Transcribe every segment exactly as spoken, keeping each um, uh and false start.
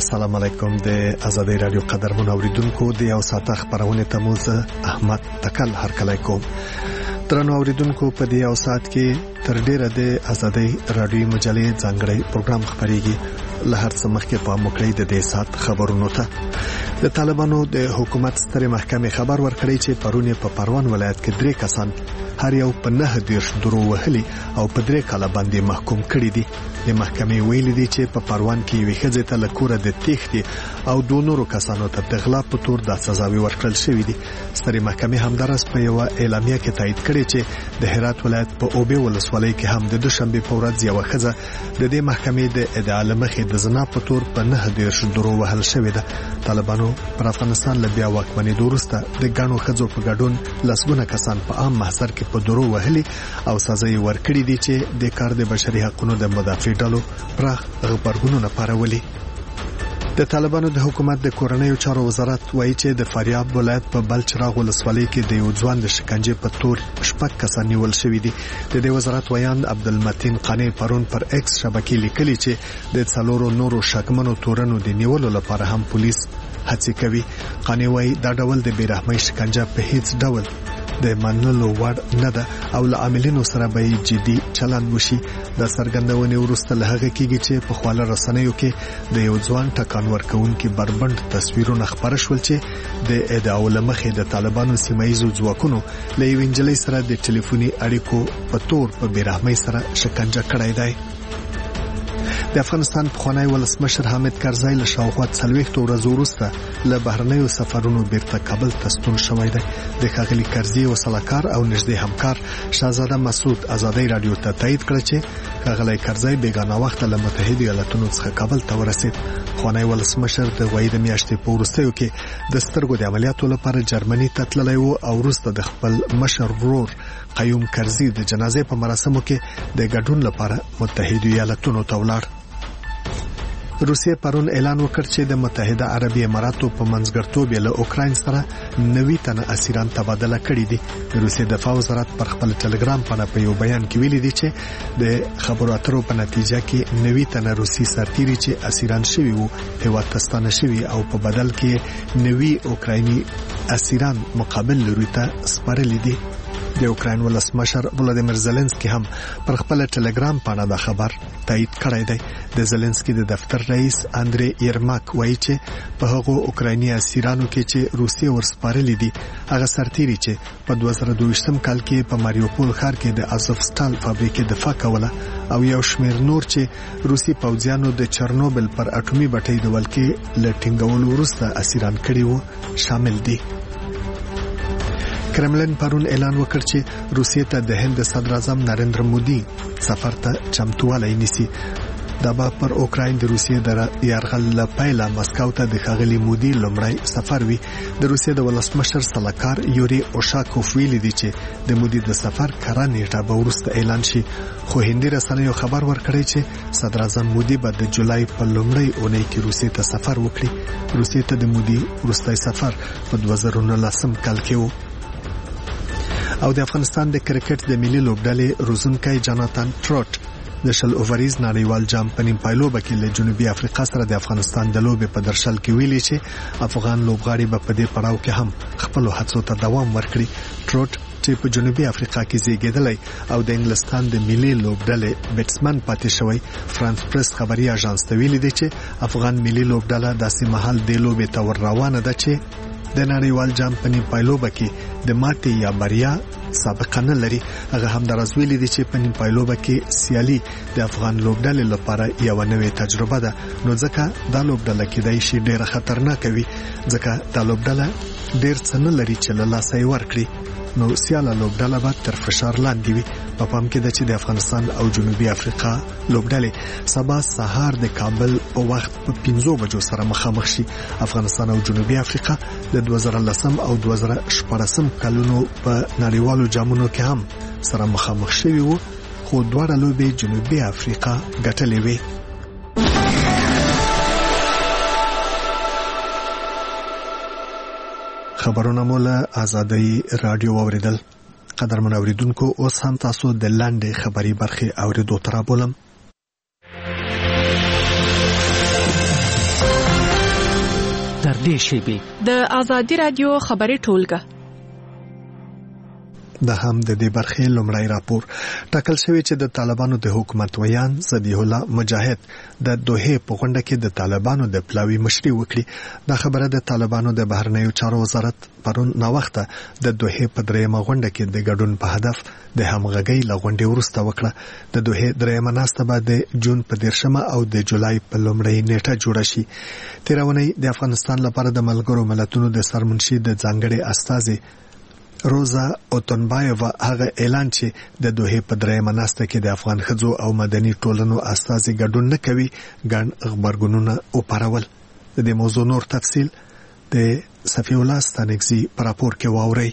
السلام علیکم. د آزادۍ رادیو قدرمن اوریدونکو د یو ساعت خبرونه ته مو زه احمد تکل هرکلی کوم. درنو اوریدونکو په دې یو ساعت کې تر ډیره د آزادۍ رادیو مجلې ځانګړی پروګرام خبريږي. له هر څه مخکې په مکړې د دې ساعت خبرونو ته د طالبانو د حکومت ستره محکمې خبر ورکړی چې پرونه په پروان ولایت کې درې کسان هر یو په نه دیرش درو وهلي او په درې کاله باندې محکوم کړي دي. د محکمې ویلي دي چې په پروان کې یوې ښځې ته له کوره د تېښتې او دوه نورو کسانو ته د غلا په تور د سزاوي ورکړل شوې دي. سترې محکمې همدارس په یو اعلامیه کې تایید کړی چې د هرات ولایت په اوبې ولسوالۍ کې هم د دوشنبه په ورځ یو ښځه د دې محکمې د ادعا لمخې د زنا په تور په نه دیرش درو وهل شوې ده. طالبانو پر افغانستان له بیا واکمنۍ وروسته د ګڼو ښځو په ګډون لسګونه کسان په عام محضر کې په درو وهلي او سزا یې ورکړي دي چې د کار د بشري حقوقو د مدافع ډلو پراخ غبرګونونه پارولي. د طالبانو د حکومت د کورنیو چارو وزارت وایي چې د فاریاب ولایت په بلچراغ ولسوالۍ کې د یو ځوان د شکنجې په تور شپږ کسان نیول شوي دي. د دې وزارت ویاند عبدالمتین قانی پرون پر ایکس شبکې لیکلي چې د څلورو نورو شکمنو تورنو د نیولو لپاره هم پولیس هڅې کوي. قانی وایي دا ډول د بیرحمۍ شکنجه په هیڅ ډول د منلو وړ نه ده او له عاملینو سره به جدي چلند وشي. د سرګندونې وروسته له هغه کېږي چې په خواله رسنیو کې د یو ځوان ټکان ورکوونکي بربند تصویرونه خبر شول چې د ادعاو لمخې د طالبانو سیمایي ځواکونو له یو انجلۍ سره د ټلیفوني اړیکو په تور په بیرحمۍ سره شکنجه کړی دی. د افغانستان پخوانی ولسمشر حامد کرزی له شاوخوا څلوېښت ورځې وروسته له بهرنیو سفرونو بیرته کابل ته ستون شوی دی. د ښاغلي کرزي وسلکار او نږدې همکار شاهزاده مسعود آزادۍ رادیو ته تایید کړ چې ښاغلی کرزی بیګانه وخت له متحده ایالاتونو څخه کابل ته ورسید. پخوانی ولسمشر د غوی د میاشتې په وروستیو کې د سترګو د عملیاتو لپاره جرمني ته تللی و او وروسته د خپل مشر ورور قیوم کرزي د جنازې په مراسمو کې د ګډون لپاره متحده ایالاتونو ته ولاړ. روسیه پرون اعلان وکړ چې د متحده عربي اماراتو په منځګړیتوب له اوکراین سره نوي تنه اسیران تبادله کړي دي. د روسیې دفاع وزارت پر خپل ټلګرام باندې په یو بیان کې ویلي دي چې د خبرو اترو په نتیجه کې نوي تنه روسي سرتیري چې اسیران شوي وو هیواد ته ستانه شوي او په بدل کې نوي اوکرایني اسیران مقابل لوري ته سپارلي دي. د اوکراین ولسمشر ولادیمیر زيلنسکي هم پر خپل ټلګرام باندې دا خبر تایید کړی دی. د زيلنسکي د دفتر رئیس اندري یرماک وایي چې په هغو اوکرایني اسیرانو کې چې روسیه ورسپارلي دي هغه سرتیري چې په دوه زره دوه ویشتم کال کې په ماریوپول ښار کې د ازوفستال فابریکې دفاع کوله او یو شمیر نور چې روسي پوځیانو د چرنوبل پر اټومي بټۍ د ولکې لټینګولو وروسته اسیران کړي وو شامل دي. کرملن پرون اعلان وکړ چې روسیې ته د هند صدر اعظم نریندر مودي سفر ته چمتووالی نیسي. دا به پر اوکراین د روسیې د یرغل لپاره مسکو ته د ښاغلي مودي لومړی سفر وي. د روسیې د ولسمشر سلاکار یوري اوشاکوف ویلي دي چې د مودي د سفر کره نیټه به وروسته اعلان شي. خو هندي رسنیو خبر ورکړی چې صدر اعظم مودي به د جولای په لومړۍ اونۍ کې روسیې ته سفر وکړي. روسیې ته د مودي وروستي سفر په دوه زره نولسم کال کې و. او د افغانستان د کرکټ د ملي لوبډلې روزونکی جاناتان ټروټ د شل اووریز نړیوال جام په نیم پایلوبه کې له جنوبي افریقا سره د افغانستان د لوبې په درشل کې ویلي چې افغان لوبغاړي به په دې پړاو کې هم خپل هڅو ته دوام ورکړي. ټروټ چې په جنوبي افریقا کې زیږیدلی او د انګلستان د ملي لوبډلې بیټسمن پاتې شوی فرانس پریس خبري اژانس ته ویلي دی چې افغان ملي لوبډله داسې مهال د لوبې ته ور روانه ده چې د نړیوال جام په نیم پایلوبه کې د ماتې یا بریا سابقه نه لري. هغه هم درز ویلي دي چې په نیم پایلوبه کې سیالي د افغان لوبډلې لپاره یو نوې تجربه ده. نو ځکه دا لوبډله کېدای شي ډېره خطرناکه وي ځکه دا لوبډله ډېر څه نه لري چې له لاسه یې ورکړي. نو سیاله لوبډله به تر فشار لاندې وي. په پام کې ده چې د افغانستان او جنوبي افریقا لوبډلې سبا سهار د کابل په وخت په پنځو بجو سره مخامخ شي. افغانستان او جنوبي افریقا د دوه زره لسم او دوه زره شپاړسم کلونو په نړیوالو جامونو کې هم سره مخامخ شوي وو خو دواړه لوبې جنوبي افریقا ګټلې وې. خبرونه مولا آزادۍ رادیو اوریدل. قدرمن اوریدونکو اوس هم تاسو د لاندې خبري برخې اوریدو تر بولم. نږدې شیبې. د آزادي رادیو خبري ټولګه د هم د دې برخې لومړی راپور ټاکل شوی چې د طالبانو د حکومت ویان ذبیح الله مجاهد د دوحې په غونډه کې د طالبانو د پلاوي مشري وکړي. دا خبره د طالبانو د بهرنیو چارو وزارت پرون ناوخته د دوحې په دریمه غونډه کې د ګډون په هدف د همغږۍ لغونډې وروسته وکړه. د دوحې دریمه ناسته به د جون په دیرشمه او د جولای په لومړۍ نیټه جوړه شي. تیرونی د افغانستان لپاره د ملګرو ملتونو د سرمنشي د ځانګړي استازي روزا اوتنبایووا هغه اعلان چې د دوحې په دریمه ناسته کې د افغان ښځو او مدني ټولنو استازي ګډون نه کوي ګڼ خبرګونونه وپارول. د دې موضوع نور تفصیل د صفی الله ستانکزي په راپور کې واوري.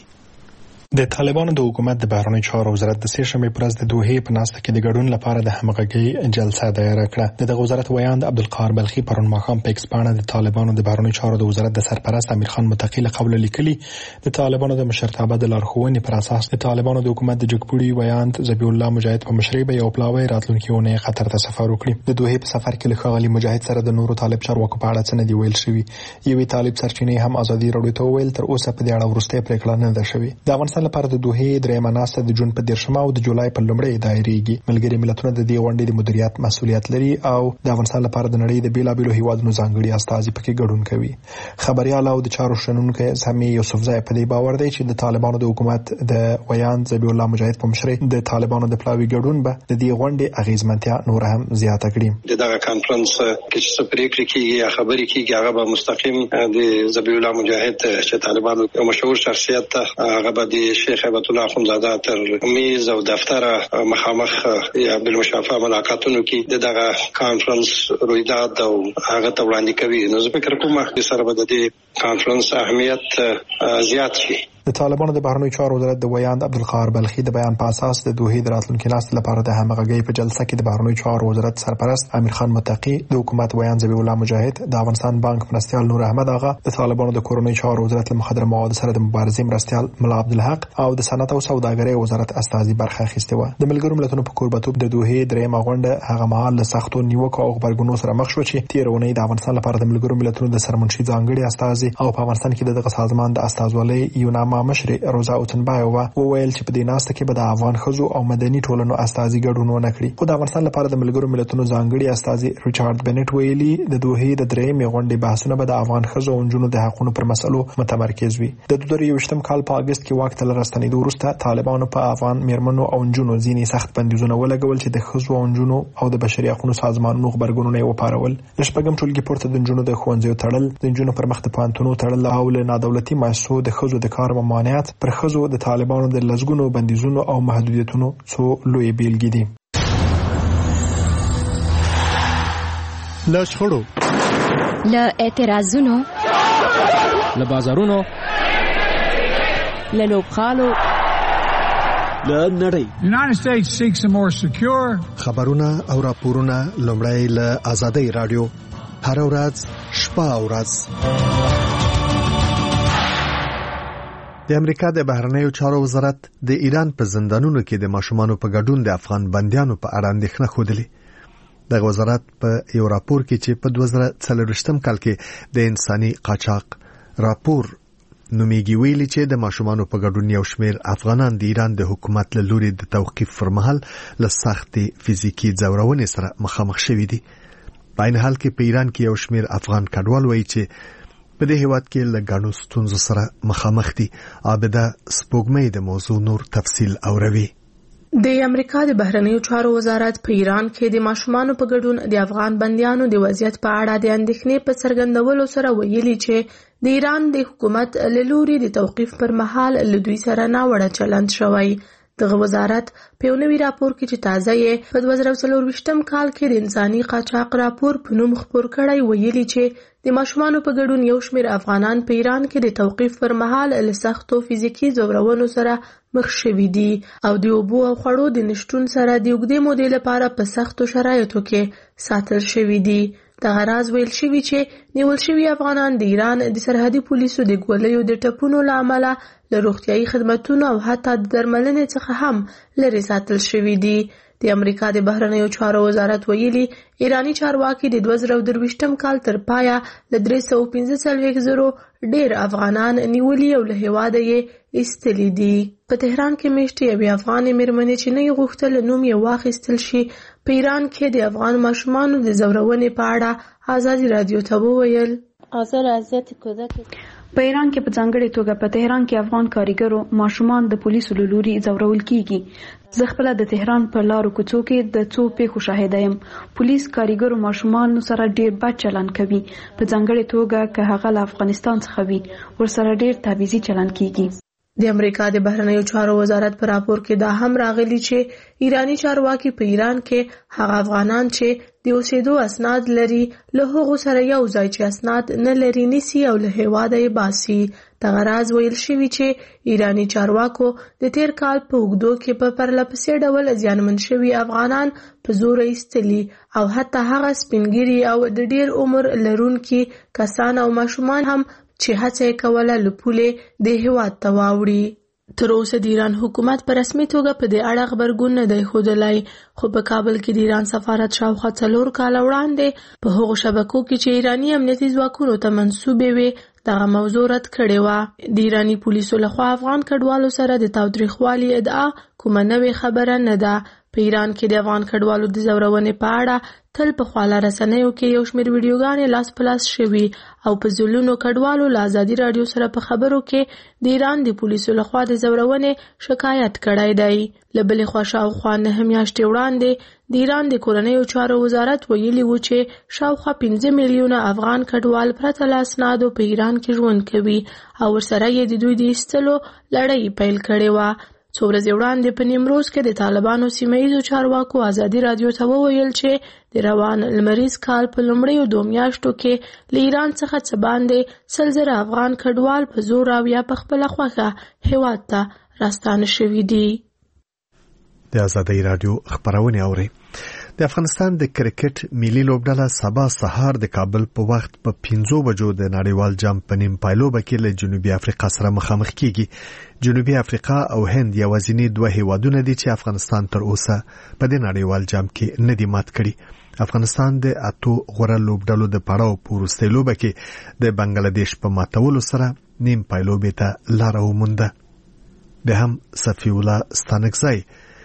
د طالبانو د حکومت د بهرنیو چارو وزارت د سه شنبې پر ورځ د دوحې په ناسته کې د ګډون لپاره د همغږۍ جلسه دایره کړه. د وزارت ویاند عبدالقاهر بلخي پرون ماښام په ایکس باندې د طالبانو د بهرنیو چارو د وزارت د سرپرست امیر خان متقی له قوله لیکلي د طالبانو د مشرتابه د لارښوونې پر اساس د طالبانو د حکومت د جګپوړي ویاند ذبیح الله مجاهد په مشرۍ به یو پلاوی راتلونکي اونۍ قطر ته سفر وکړي. د دوحې په سفر کې له ښاغلي مجاهد سره د نورو طالب چارواکو په اړه څه نه دی ویل شوی. یوې طالب سرچینې هم ازادي راډیو ته ویل تر اوسه په دې اړه وروستۍ پریکړه نه ده شوې. د افغانستان لپاره د دوحې درېمه ناسته د جون په دیرشمه او د جولای په لومړۍ دایریږي. ملګري ملتونه د دې غونډې د مدیریت مسؤلیت لري او د افغانستان لپاره د نړۍ د بیلابېلو هیوادونو ځانګړي استازي پکې ګډون کوي. خبريال او د چارو شنونکو سامي یوسفزای په دې باور دی چې د طالبانو د حکومت د ویاند ذبیح الله مجاهد په مشرۍ د طالبانو د پلاوي ګډون به د دې غونډې اغیزمنتیا نور هم زیاته کړي. دغه کانفرنس کې چې پریکړې کیږي یا خبرې کیږي هغه به مستقیم د ذبیح الله مجاهد چې طالبانو یو مشهور شخصیت هغه به د شیخ هیبت الله اخوندزاده تر میز او دفتر مخامخ یا بالمشافه ملاقاتونو کې دغه کانفرنس رویداد او هغه ته وړاندې کوي. نو زه فکر کوم چې سره به د کانفرنس اهمیت زیات شي. د طالبانو د بهرنیو چارو وزارت د ویاند عبدالقاهر بلخي د بیان په اساس د دوحې د راتلونکي ناستې لپاره د همغږۍ په جلسه کې د بهرنیو چارو وزارت سرپرست امیر خان متقی، د حکومت ویاند ذبیح الله مجاهد، د افغانستان بانک مرستیال نور احمد آغا، د طالبانو د کورنیو چارو وزارت له مخدره موادو سره د مبارزې مرستیال ملا عبدالحق او د صنعت او سوداګرۍ وزارت استازي برخه اخیسته و. د ملګرو ملتونو په کوربتوب د دوحې درېمه غونډه هغه مهال له سختو نیوکو او غبرګونونو سره مخ شو چې تیرونی د افغانستان لپاره د ملګرو ملتونو د سرمنشي ځانګړي استازي او په افغانستان کې دغه سازمان د استازولۍ یوناما مشر روزا اوتنبایووا وویل چې په دې ناسته کې به د افغان ښځو او مدني ټولنو استازي ګډون ونه کړي. خو د افغانستان لپاره د ملګرو ملتونو ځانګړي استازي ریچارډ بنټ ویلي د دوحې د درېمې غونډې بحثونه به د افغان ښځو او نجونو د حقوقو پر مسلو متمرکز وي. د دوه زره یوویشتم کال په اگست کې واک ته راستنېدو وروسته طالبانو په افغان میرمنو او نجونو ځینې سخت بندیزونه ولګول چې د ښځو او نجونو او د بشري حقوقو سازمانونو خبرګونونه یې وپارول. د شپږم ټولګي پورته د نجونو د ښوونځیو تړل، د نجونو پر مخ د پوهنتونونو تړل او له نادولتي مؤسسو د ښځو د کار ممانعت پر ښځو د طالبانو د لزګونو بندیزونو او محدودیتونو څو لوی بیلګې دي. له شخړو، له اعتراضونو، له بازارونو، له لوبخالو، له نړۍ United States seeks a more secure خبرونه او راپورونه لومړی له آزادۍ رادیو هر ورځ شپه او ورځ. د امریکا د بهرنیو چارو وزارت د ایران په زندانونو کې د ماشومانو په ګډون د افغان بندیانو په اړه اندېښنه خوده. د وزارت په یو راپور کې چې په دوه زره څلوېښتم کال کې د انساني قاچاق راپور نومیږي ویلي چې د ماشومانو په ګډون یو شمېر افغانان د ایران د حکومت له لوري د توقيف پر مهال له سختې فزیکی ځورونې سره مخامخ شوي دي. په عین حال کې په ایران کې یو شمېر افغان کډوال وایي چې په دې هیواد کې له غاڼو ستونزو سره مخامخ دي. عابده سپوږمۍ د موضوع نور تفصیل اوروي. د امریکا د بهرنیو چارو وزارت په ایران کې د ماشومانو په ګډون د افغان بندیانو د وضعیت په اړه د اندېښنې په څرګندولو سره ویلي چې د ایران د حکومت له لوري د توقيف پر مهال له دوی سره ناوړه چلند شوی. دغه وزارت په یو نوي راپور کې چې تازه یې په دوه زره څلوېښتم کال کې د انساني قاچاق راپور په نوم خپور کړی ویلي چې د ماشومانو په ګډون یو شمېر افغانان په ایران کې د توقيف پر مهال له سختو فزیکی ځورونو سره مخ شوي دي او د اوبو او خوړو د نشټون سره د اوږدې مودې لپاره په سختو شرایطو کې ساتل شوي دي. دغه راز ویل شوي چې نیول شوي افغانان د ایران د سرحدي پولیسو د ګولیو د ټپونو له امله له روغتیايي خدماتونو او حتی د درملنې څخه هم لرې ساتل شوي دي. د امریکا د بهرنیو چارو وزارت ویلي ایرانی چارواکي د دوه زره درویشتم کال تر پایه له درې سوه پنځه څلوېښت زرو ډېر افغانان نیولي او له هېواده یې ایستلي دي. په تهران کې میاشتې یوې افغانې مېرمنې چې نه یې غوښتل نوم یې واخیستل شي په ایران کې د افغان ماشومانو د ځورونې په اړه ازادي راډیو ته وویل. په ایران کې په ځانګړې توګه په تهران کې افغان کارګرو ماشومان د پولیسو له لوري ځورول کیږي. زه خپله د تهران په لارو کوڅو کې د څو پیښو شاهده یم. پولیس کارګرو ماشومانو سره ډیر بد چلند کوي، په ځانګړې توګه که هغه له افغانستان څخه وي ورسره ډیر تبعیضي چلند کیږي. د امریکا د بهرنیو چارو وزارت په راپور کې دا هم راغلی چې ایرانی چارواکي په ایران کې هغه افغانان چې د اوسېدو اسناد لري له هغو سره یو ځای چې اسناد نه لري نیسي او له هېواده یې باسي. دغه راز ویل شوي چې ایرانی چارواکو د تیر کال په اوږدو کې په پرله پسې ډول زیانمن شوي افغانان په زوره ایستلي او حتی هغه سپینګیري او د ډیر عمر لرونکي کسان او ماشومان هم چې هڅه یې کوله له پولې د هېواد ته واوړي. تر اوسه د ایران حکومت په رسمي توګه په دې اړه غبرګون نه دی ښودلی، خو په کابل کې د ایران سفارت شاوخوا څلور کاله وړاندې په هغو شبکو کې چې ایراني امنیتي ځواکونو ته منسوبې وې دغه موضوع رد کړې وه. د ایراني پولیسو لخوا افغان کډوالو سره د تاوتریخوالي ادعا کومه نوې خبره نه ده. په ایران کې د افغان کډوالو د ځورونې په اړه تل په خواله رسنیو کې یو شمېر ویډیوګانې لاس په لاس شوي او په زلونو کډوالو له ازادي راډیو سره په خبرو کې د ایران د پولیسو لخوا د ځورونې شکایت کړی دی. له بلې خوا شاوخوا نهه میاشتې وړاندې د ایران د کورنیو چارو وزارت ویلي و چې شاوخوا پنځه میلیونه افغان کډوال پرته له اسنادو په ایران کې ژوند کوي او ورسره یې د دوی د ایستلو لړۍ پیل کړې وه. څو ورځې وړاندې په نیمروز کې د طالبانو سیمه ییزو چارواکو ازادي راډیو ته وویل چې د روان لمریز کال په لومړیو دوه میاشتو کې له ایران څخه څه باندې سل زره افغان کډوال په زور او یا په خپله خوښه هېواد ته راستانه شوي دي. د ازادي راډیو خبرونه اوري. د افغانستان د کرکټ ملي لوبډله سبا سهار د کابل په وخت په پنځو بجو د نړیوال جام په نیم پایلوبه کې له جنوبي افریقا سره مخامخ کیږي. جنوبي افریقا او هند یوازینی دوه هیوادونه دي چې افغانستان تر اوسه په دې نړیوال جام کې نه دي مات کړي. افغانستان د اتو غوره لوبډلو د پړاو په وروستۍ لوبه کې د بنگلاديش په ماتولو سره نیم پایلوبې ته لاره ومونده. د هم صفی الله ستانکزی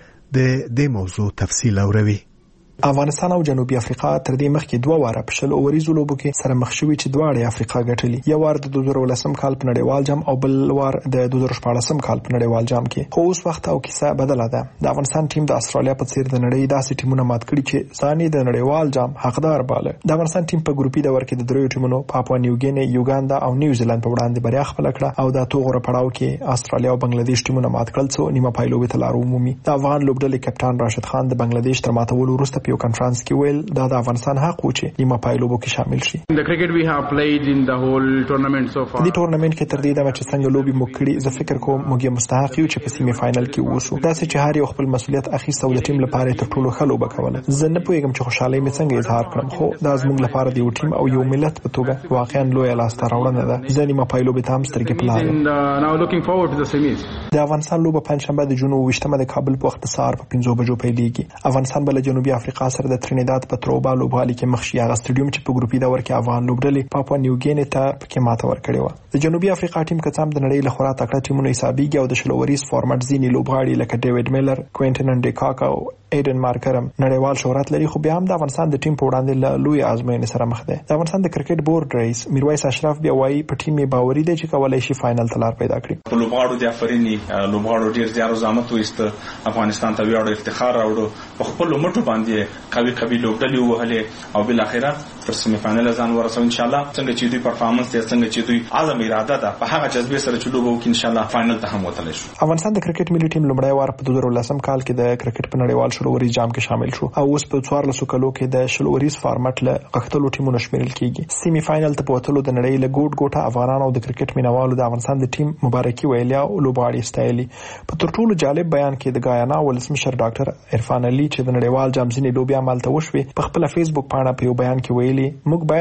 د دې موضوع تفصیل اوروي. افغانستان او جنوبي افریقا تر دې مخکې دوه واره په شل اوریزو لوبو کې سره مخ شوي چې دواړه افریقا ګټلي. یو وار د دوه زره ولسم کال په نړیوال جام او بل وار د دوه زره شپاړسم کال په نړیوال جام کې. خو اوس وخت او کیسه بدله ده. د افغانستان ټیم د استرالیا په څیر د نړۍ داسې ټیمونه مات کړي چې ځان یې د نړیوال جام حقدار باله. د افغانستان ټیم په ګروپي دور کې د دریو ټیمونو پاپوا نیوګیني، یوګاندا او نیوزیلند په وړاندې بریا خپل کړه او د اتو غوره پړاو کې استرالیا او بنگلاديش ټیمونه مات کړل څو نیمه پایلوبې ته لار ومومي. د افغان لوبډلې کپټان راشد خان د بنگلاديش تر ماتولو وروسته په یو کنفرانس کې دا د افغانستان حق و چې نیمه پایلوبو کې شامل شي. د کرکټ وی هاف پلیډ ان د هول ټورنمنت سو فار. د ټورنمنت کې تر دې د چې څنګه لوبي مو کړی، زه فکر کوم موږ مستحق یو چې په سیمه فائنل کې ووسو. دا چې هر یو خپل مسولیت اخیسته او د ټیم لپاره تر ټولو ښه لوبه کوله. زه نه پوهیږم چې خوشاله مې څنګه اظهار کړم، خو دا زموږ لپاره د یو ټیم او یو ملت په توګه واقعا لوی لاسته راوړنه ده. زه نیمه پایلوبې ته هم سترګې په لار یم. ناو لوکینګ فورورډ ټو د سیمیز. د افغانستان لوبه پنځشنبه د جنوب وشتمه د کابل په وخت سهار په پنځو بجو پیلېږي. افغانستان بل جنوبي افریقا سره د ترینیداد په تروبا لوبغالي کې مخ شي. هغه سټډیوم چې په ګروپي دور کې افغان لوبډلې پاپوا نیوګیني ته پکې ماته ورکړې و. د جنوبي افریقا ټیم کڅام د نړۍ له خورا تکړه ټیمونو حسابيږي او د شلوریز فارمټ ځینی لوبغاړي لکه ډیوډ میلر، کوینټن ډیکاکا او ایډن مارکرم نړیوال شهرت لري، خو بیا هم د افغانستان د ټیم په وړاندې له لوی آزموینې سره مخ دی. د افغانستان د کرکټ بورډ رئیس میرویس اشرف بیا وایي په ټیم یې باوري دی چې کولای شي فائنل ته لار پیدا کړي. په لوبغاړو د افرینی لوبغاړو ډیر زیار زحمت وایست، افغانستان ته ویاړو افتخار راوړو، په خپل مټو باندې قوي قوي لوبډلې وهلې او بل اخره تر سیمه فائنل ځان ورسوي ان شاء الله. څنګه چې دوی پرفارمنس یې څنګه چې دوی عزم اراده ده په هغه جذبه سره چې لوبو کې ان شاء الله فائنل ته هم وتلی شو. افغانستان د کرکټ ملي ټیم لومړی وار په دوه زره ولسم کال کې د کرکټ په نړیوال شلوریز جام کې شامل شو او اوس په څوارلسو کلو کې د شلوریز فارمټ له غښتلو ټیمونو شمیرل کیږي. سیمي فائنل ته وتلو د نړۍ له ګوټ ګوټه افغانانو د کرکټ مینوالو د افغانستان د ټیم مبارکي ویلي او لوبغاړي ستایلي. په تر ټولو جالب بیان کې د غایانا ولسمشر ډاکټر عرفان علي چې د نړیوال جام ځینې لوبیا مالته وشوي په خپل فیسبوک باندې په یو بیان کې ویلي موږ باید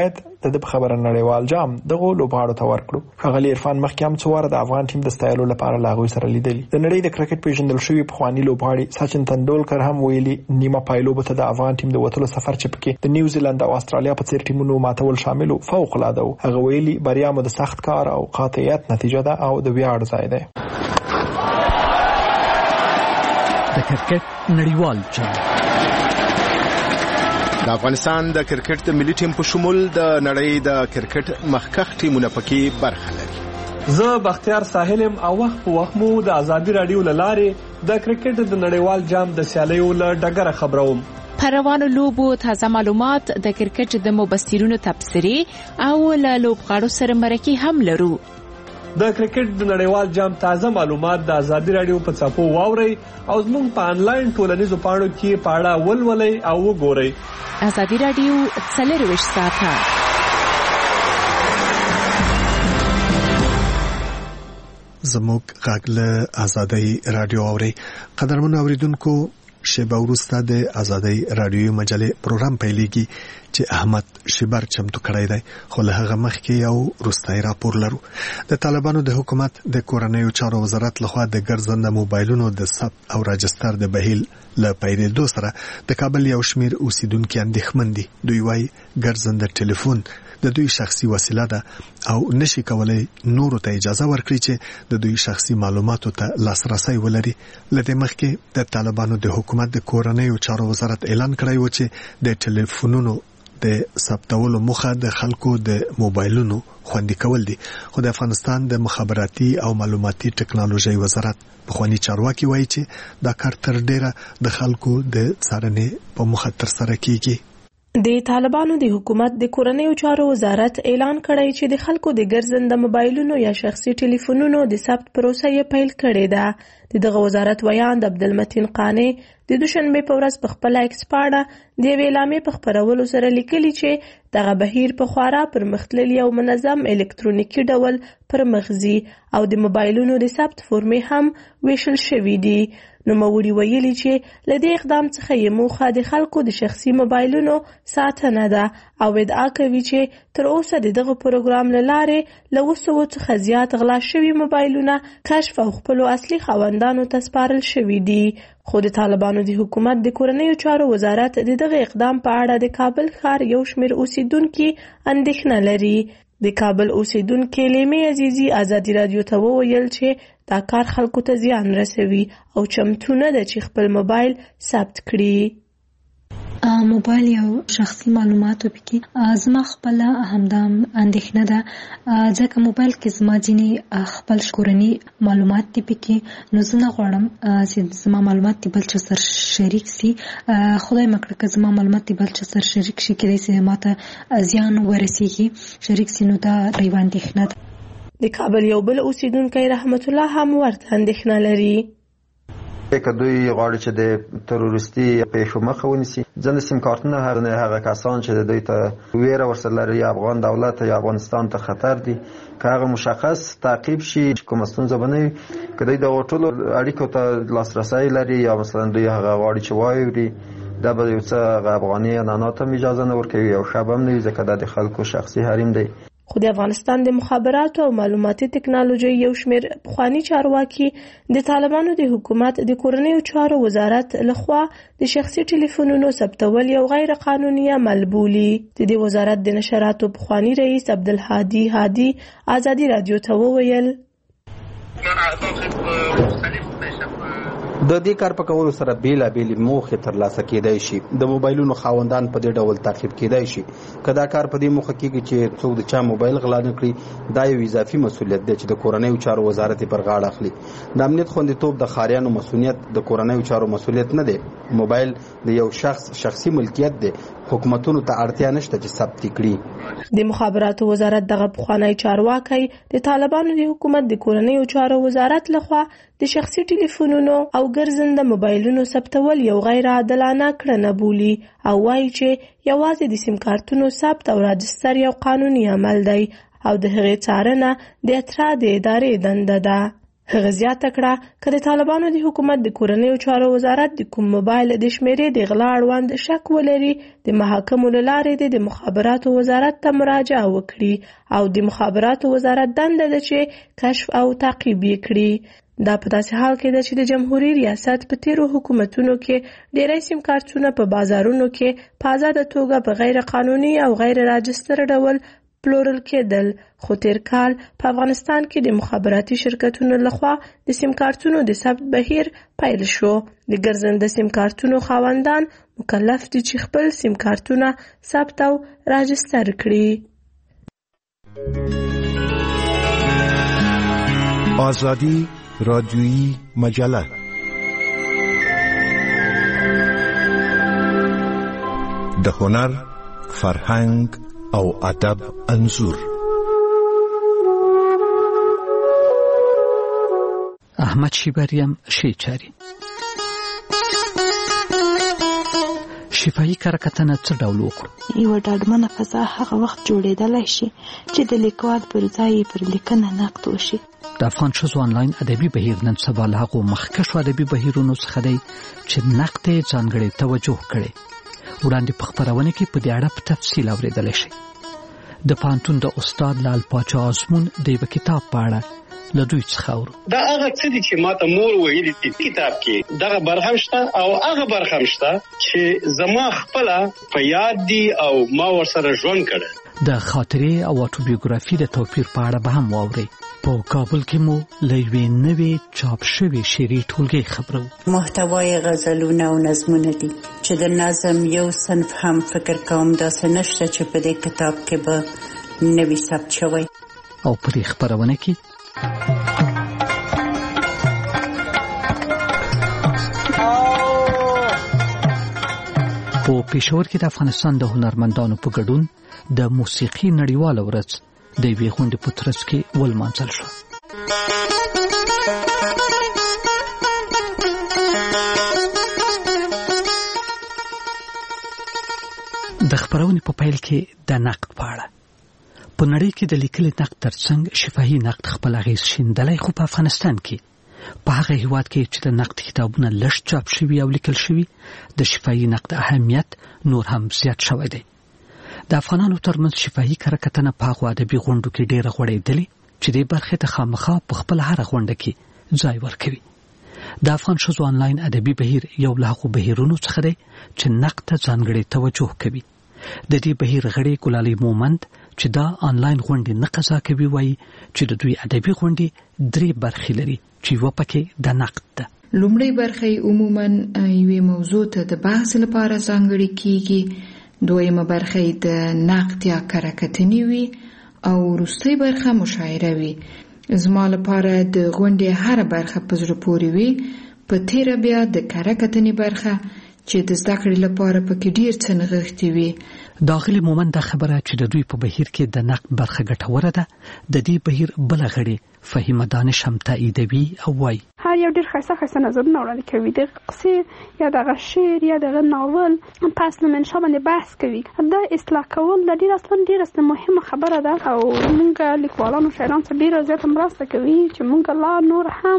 د په خبره نړیوال جام دغه لوبغاړو ته ورکړو. ښاغلي عرفان مخکې هم څو واره د افغان ټیم د ستایلو لپاره له هغوی سره لیدلي. د نړۍ د کرکټ پیژندل شوي پخواني لوبغاړي سچن تندولکر هم ویلي نیمه پایلوبو ته د افغان ټیم د وتلو سفر چې پکې د نیوزیلند او استرالیا په څیر ټیمونو ماتول شامل وو فوق العاده و. هغه ویلي بریا مو د سخت کار او قاطعیت نتیجه ده او د ویاړ ځای دی. د کرکټ نړیوال جام د افغانستان د کرکټ د ملي ټیم په شمول د نړۍ د کرکټ مخکښ ټیمونه پکې برخه لري. زه بختیار ساحلم او وخت په وخت مو د ازادي رادیو لارې د کرکټ د نړیوال جام د سیالیو له ډګره خبروم. پروانو لوبو تازه معلومات د کرکټ د مبصرینو تبصرې او له لوبغاړو سره مرکه هم لرو. د کرکټ د نړیوال جام تازه معلومات د ازادي رادیو په څاپو واورئ او زموږ په انلاین ټولنیزو پاڼو کې پاړه ولولئ او وګورئ. ازادي رادیو څلرویشت ساعته زموږ غږ له ازادي رادیو اوري. قدرمن اوریدونکو شیبه وروسته د ازادي رادیو مجلې پروګرام پیلېږي چې احمد شیبر چمتو کړی دی. خو له هغه مخکې یو وروستی راپور لرو. د طالبانو د حکومت د کورنیو چارو وزارت لخوا د ګرځنده موبایلونو د ثبت او راجستر د بهیل له پیلېدو سره د کابل یو شمیر اوسیدونکو اندېښمن دي. دوی وايي ګرځنده ټلیفون د دوی شخصي وسیله ده او نشي کولای نورو ته اجازه ورکړي چې د دوی شخصي معلوماتو ته لاسرسي ولري. لدې مخکې د طالبانو د حکومت د کورنیو چارو وزارت اعلان کړی و چې د ټلیفونونو د ثبتولو موخه د خلکو د موبایلونو خوندي کول دي. خو د افغانستان د مخابراتي او معلوماتي ټکنالوژي وزارت پخوانی چارواکي وایي چې دا کار تر ډیره د خلکو د څارنې په موخه ترسره کیږي. د طالبانو د حکومت د کورنیو چارو وزارت اعلان کړی چې د خلکو د ګرځنده موبایلونو یا شخصي ټلیفونونو د ثبت پروسه یې پیل کړې ده. دغه وزارت ویاند عبدالمتین قانی د دوشنبه په ورځ په خپل ایکس پاڼه د یوې اعلامیې په خپرولو سره لیکلي چې دغه بهیر په خورا پرمختللي او منظم الکترونیکي ډول پرمخځي او د موبایلونو د ثبت فورمې هم ویشل شوي دي. نوموړي ویلي چې له دې اقدام څخه یې موخه د خلکو د شخصي موبایلونو ساتنه ده او ادعا کوي چې تر اوسه د دغه پروګرام له لارې له اوه سوو څخه زیات غلا شوي موبایلونه کشف او خپلو اصلي خاوندانو ته سپارل شوي دي. خو د طالبانو د حکومت د کورنیو چارو وزارت د دغه اقدام په اړه د کابل ښار یو شمېر اوسیدونکي اندېښنه لري. د کابل اوسیدونکي لیمې عزیزي ازادي رادیو ته وویل چې دا کار خلکو ته زیان رسوي او چمتو نه ده چې خپل موبایل ثبت کړي. موبایل یو شخصي معلوماتو پکې زما خپل همدام اندېښنه ده ځکه موبایل کې زما ځینې خپل کورني معلومات دي پکې نو زه نه غواړم چې زما معلومات دې بل چا سره شریک سي. خدای مه کړه که زما معلومات دې بل چا سره شریک شي کېدای سي ماته زیان ورسیږي شریک سي نو دا یوه اندېښنه ده. د کابل یو بل اوسیدونکی رحمت الله هم ورته اندېښنه لري. که دوی غواړي چې د تروریستي پیښو مخه ونیسي ځنه سیم کارتونه هغه کسان چې د دوی ته ویره ورسره لري افغان دولت یا افغانستان ته خطر دي که هغه مشخص تعقیب شي کومه ستونزه به نه وي که دوی د ټولو اړیکو ته لاسرسی لري یا مثلا دوی هغه غواړي چې واوري دا به یو څه افغاني عنعناتو هم اجازه نه ورکوي او ښه به هم نه وي ځکه دا د خلکو شخصي حریم دی. خو د افغانستان د مخابراتو او معلوماتي ټکنالوژي یو شمېر پخواني چارواکي د طالبانو د حکومت د کورنیو چارو وزارت لخوا د شخصي ټلیفونونو ثبتول یو غیر قانوني عمل بولي. د دې وزارت د نشراتو پخواني رئیس عبدالهادي هادي ازادي رادیو ته وویل د دې کار په کولو سره بیلا بیل موخه ترلاسه کېدای شي. د موبایلونو خاوندان په دې ډول تعقیب کېدای شي. کدا کار په دې موخه کېږي چې څوک د چا موبایل غلا نه کړي دا یو اضافي مسولیت دی چې د کورنیو چارو وزارت پر غاړه اخلي. د امنیت خوندیتوب د خاریانو مسولیت د کورنیو چارو مسولیت نه دی. موبایل د یو شخص شخصي ملکیت دی. حکومتونو ته اړتیا نشته چې ثبت کړي. د مخابراتو وزارت دغه پخوانی چارواکي د طالبانو د حکومت د کورنیو چارو وزارت لخوا د شخصي ټلیفونونو او ګرځنده موبایلونو ثبتول یو غیر عادلانه کړنه بولي او وایي چې یوازې د سیم کارتونو ثبت او راجستر یو قانوني عمل دی او د هغې څارنه د اترا د ادارې دنده ده. هغه زیاته کړه چې د طالبانو د حکومت د کورنیو چارو وزارت د کوم موبایل د شمیرې د غلا اړوند شک ولري د محاکمو له لارې د مخابراتو وزارت ته مراجعه وکړي او د مخابراتو وزارت دنده ده چې کشف او تعقیب یې کړي. دا په داسې حال کې ده چې د جمهوریت ریاست په تیرو حکومتونو کې ډېری سیم کارتونه په بازارونو کې په آزاده توګه په غیر قانوني او غیر راجستر ډول پلورل کېدل، خو تیر کال په افغانستان کې د مخابراتي شرکتونو لخوا د سیم کارتونو د ثبت بهیر پیل شو. د ګرځنده سیم کارتونو خاوندان مکلف دي چې خپل سیم کارتونه ثبت او راجستر کړي. آزادی رادیویی مجله د هنر، فرهنګ او ادب انځور. احمد شیبریم شیچاری. شفاهي کارکتنه څه ډول وکړو؟ یوه ډاډمنه فضا هغه وخت جوړېدلی شي چې د لیکوال پر ځای پر لیکنه نقد وشي. د افغان ښځو آنلاین ادبي بهیر نن سبا له هغو مخکښو ادبي بهیرونو څخه دی چې نقد یې ځانګړې توجه کړې. وړاندې په خپرونه کې په دې اړه په تفصیل اورېدلی شئ. د پوهنتون د استاد لال پاچا ازمون د یوه کتاب په اړه له دوی څخه اورو. دا هغه څه دي چې ماته مور ویلي دي کتاب کې دغه برخه هم شته او هغه برخه هم شته چې زما خپله په یاد دي او ما ورسره ژوند کړی. د خاطرې او اټوبیوګرافي د توپیر په اړه به هم واورئ. په کابل کې مو له یوې نوې چاپ شوې شعري ټولګۍ خبرو. محتوای غزلونه او نظمونه دي چې د نظم یو صنف هم فکر کوم داسې نشته چې په دې کتاب کې به نوی ثبت شوی. او په دې خپرونه کې په پېښور کې د افغانستان د هنرمندانو په ګډون د موسیقي نړیواله ورځ د یوې غونډې په ترڅ کې ولمانځل شو. د خپرونې په پیل کې د نقد په اړه. په نړۍ کې د لیکلي نقد ترڅنګ شفاهي نقد خپل اغېز شیندلی، خو په افغانستان کې په هغه هیواد کې چې د نقد کتابونه لږ چاپ شوي او لیکل شوي، د شفاهي نقد اهمیت نور هم زیات شوی دی. د افغانانو ترمنځ شفاهي کارکتنه په هغو ادبي غونډو کې ډېره غوړېدلې چې دې برخې ته خامخا په خپله هره غونډه کې ځای ورکوي. د افغان ښځو آنلاین ادبي بهیر یو له هغو بهیرونو څخه دی چې نقد ته ځانګړې توجه کوي. د دې بهیر غړي ګلالۍ مومند چې دا آنلاین غونډې نه قضا کوي وایي چې د دوی ادبي غونډې درې برخې لري چې یوه پکې د نقد ده. لومړۍ برخه عموما یوې موضوع ته د بحث لپاره ځانګړې کیږي، دویمه برخه د نقد یا کارکتنې وي او وروستۍ برخه مشاعره وي. زما لپاره د غونډې هره برخه په زړه پورې وي، په تیره بیا د کارکتنې برخه چې د زده کړې لپاره پکې ډیر څه نغښتي وي. داخلي مومند دا خبره چې د دوی په بهیر کې د نقد برخه ګټوره ده، د دې بهیر بله غړي فهیمه دانش هم تاییدوي او وایي هر یو ډیر ښایسته ښایسته نظرونه وړاندې کوي. د قصې یا دغه شعر یا دغه ناول په اصل منشا باندې بحث کوي. دا اصلاح کول د ډیر اصلا ډیره مهمه خبره ده او موږ لیکوالانو شاعرانو سره ډیره زیاته مرسته کوي چې موږ لا نور هم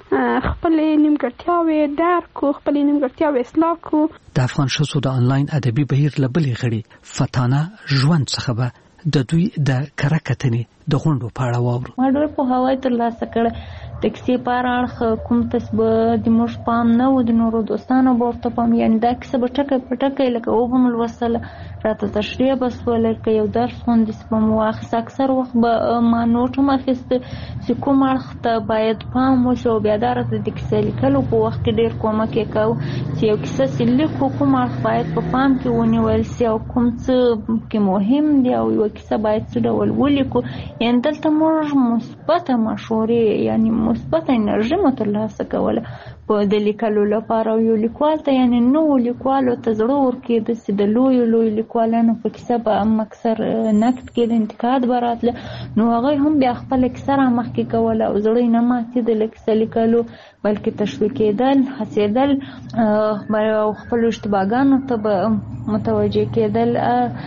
خپل نیمګړتیاوې درک کو، خپل نیمګړتیاوې اصلاح کو. د افغان ښځو د آنلاین ادبي بهیر له بلې غړي فتانه ژوند څخه به د دوی د کارکتنې د غونډو په اړه واورو. ما ډېر پوهاوی ترلاسه کړی د کیسې په اړه کوم څه به د موږ پام نه و، د نورو دوستانو به ورته پام، یعنې دا کیسه به ټکی په ټکی لکه وبه مو لوستله، راته تشریح به سوله، لکه یو درس غوندې به مو واخیست. اکثر وخت به ما نوټ هم اخیسته چې کوم اړخ ته باید پام وشي او بیا دا راته د کیسې لیکلو په وخت کې ډېر کومک یې کوو چې یو کیسه چې لیکو کوم اړخ باید په پام کې ونیول سي او کوم څه کې مهم دي او یوه کیسه باید څه ډول ولیکو. یعنې دلته موږ مثبته مشورې یعنې مثبته انرژي مو ترلاسه کوله. په د لیکلو لپاره یو لیکوال ته یعنی نو لیکوالو ته زړه ورکېده چې د لویو لویو لیکوالانو په کیسه به هم اکثر نقد کېده، انتقاد به راتله، نو هغوی هم بیا خپله کیسه رامخکې کوله او زړه یې نه ماتېدل کیسه لیکلو، بلکې تشویقېدل، هڅېدل او خپلو اشتباهګانو ته به متوجه کېدل،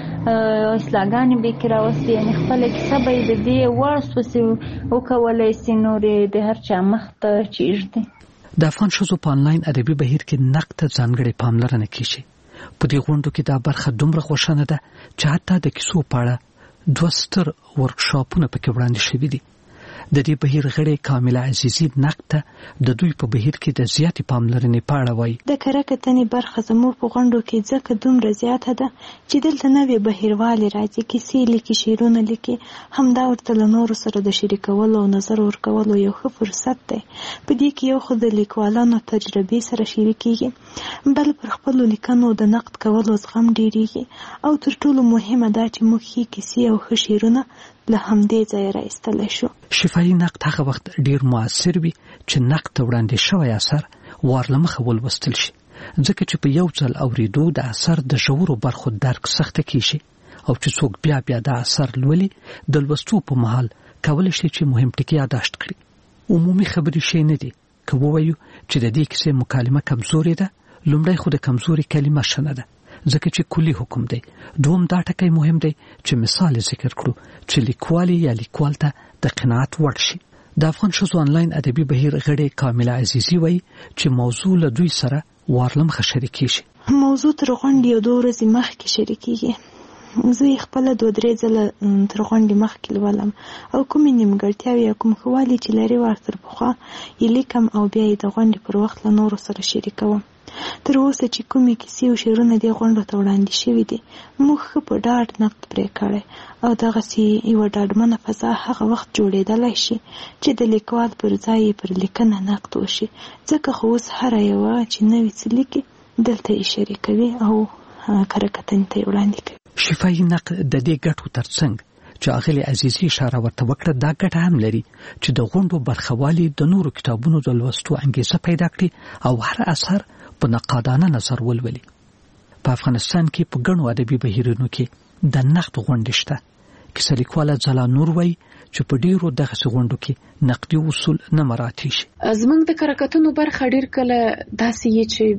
اصلاحګانې به یې کې راوستې، یعنې خپله کیسه به یې د دې وړ سوه چې وکولی سي نور یې د هر چا مخ ته چېږدي. د افغان ښځو په آنلاین ادبي بهیر کې نقد ته ځانګړې پاملرنه کیږي. په دې غونډو کې دا برخه دومره خوښنه ده چې حتی د کیسو په اړه دوه ستر ورکشاپونه پکې وړاندې شوي دي. د دې بهیر غړي کامله عزیزي نقد ته د دوی په بهیر کې د زیاتې پاملرنې په اړه وایي. د کره کتنې برخه زموږ په غونډو کې ځکه دومره زیاته ده چې دلته نوې بهیروالې راځي، کیسې لیکي، شعرونه لیکي، همدا ورته له نورو سره د شریکولو او نظر ورکولو یو ښه فرصت دی. په دې کې یو خو د لیکوالانو تجربې سره شریکېږي، بل پر خپلو لیکنو د نقد کولو زغم ډېرېږي، او تر ټولو مهمه دا چې موږ ښې کیسې او ښه شعرونه له همدې ځایه راایستلی شو. شفاهي نقد هغه وخت ډیر موثر وي چې نقد ته وړاندې شوی اثر وار له مخه ولوستل شي، ځکه چې په یو ځل اورېدو د اثر د ژورو برخو درک سخته کیږي، او چې څوک بیا بیا د اثر لولي د لوستو په مهال کولی شي چې مهم ټکي یاداشت کړي. عمومي خبرې شی نه دي که ووایو چې د دې کیسې مکالمه کمزورې ده. لومړی خو د کمزوري کلمه ښه نه ده، ځکه چې کلی حکم دی. دوم دا ټکی مهم دی چې مثال ذکر کړو چې لیکوال یا لیکوال ته د قناعت وړ شي. د افغان ښځو آنلاین ادبي بهیر غړي کامله عزیزي وایي چې موضوع له دوی سره وارلمخه شریکېږي. موضوع تر غونډې یو دوه ورځې مخکې شریکېږي. زه یې خپله دوه درې ځله تر غونډې مخکې لولم او کومې نیمګړتیاوې یا کوم ښه والي چې لري ور تر پخوا یې لیکم او بیا یې د غونډې پر وخت له نورو سره شریکوم. تر اوسه چې کومې کیسې او شعرونه دې غونډو ته وړاندې شوي دي، موږ ښه په ډاډ نقد پرې کړی، او دغسې یوه ډاډمنه فضا هغه وخت جوړېدلی شي چې د لیکوال پر ځای یې پر لیکنه نقد وشي، ځکه خو اوس هره یوه چې نوي څه لیکي دلته یې شریکوي او کره کتنې ته یې وړاندې کوي. شفاهي نقد د دې ګټو ترڅنګ چې اغلې عزیزي اشاره ورته وکړه، دا ګټه هم لري چې د غونډو برخوالي د نورو کتابونو د لوستو انګیزه پیدا کړي او هر اثر په نقادانه نظر ولولي. په افغانستان کې په ګڼو ادبي بهیرونو کې د نقد غونډې شته. کیسه لیکواله ځلا نور وایي چې په ډیرو دغسې غونډو کې نقدي اصول نه مراعاتې شي. زموږ د کره کتنو برخه ډیر کله داسې یې چې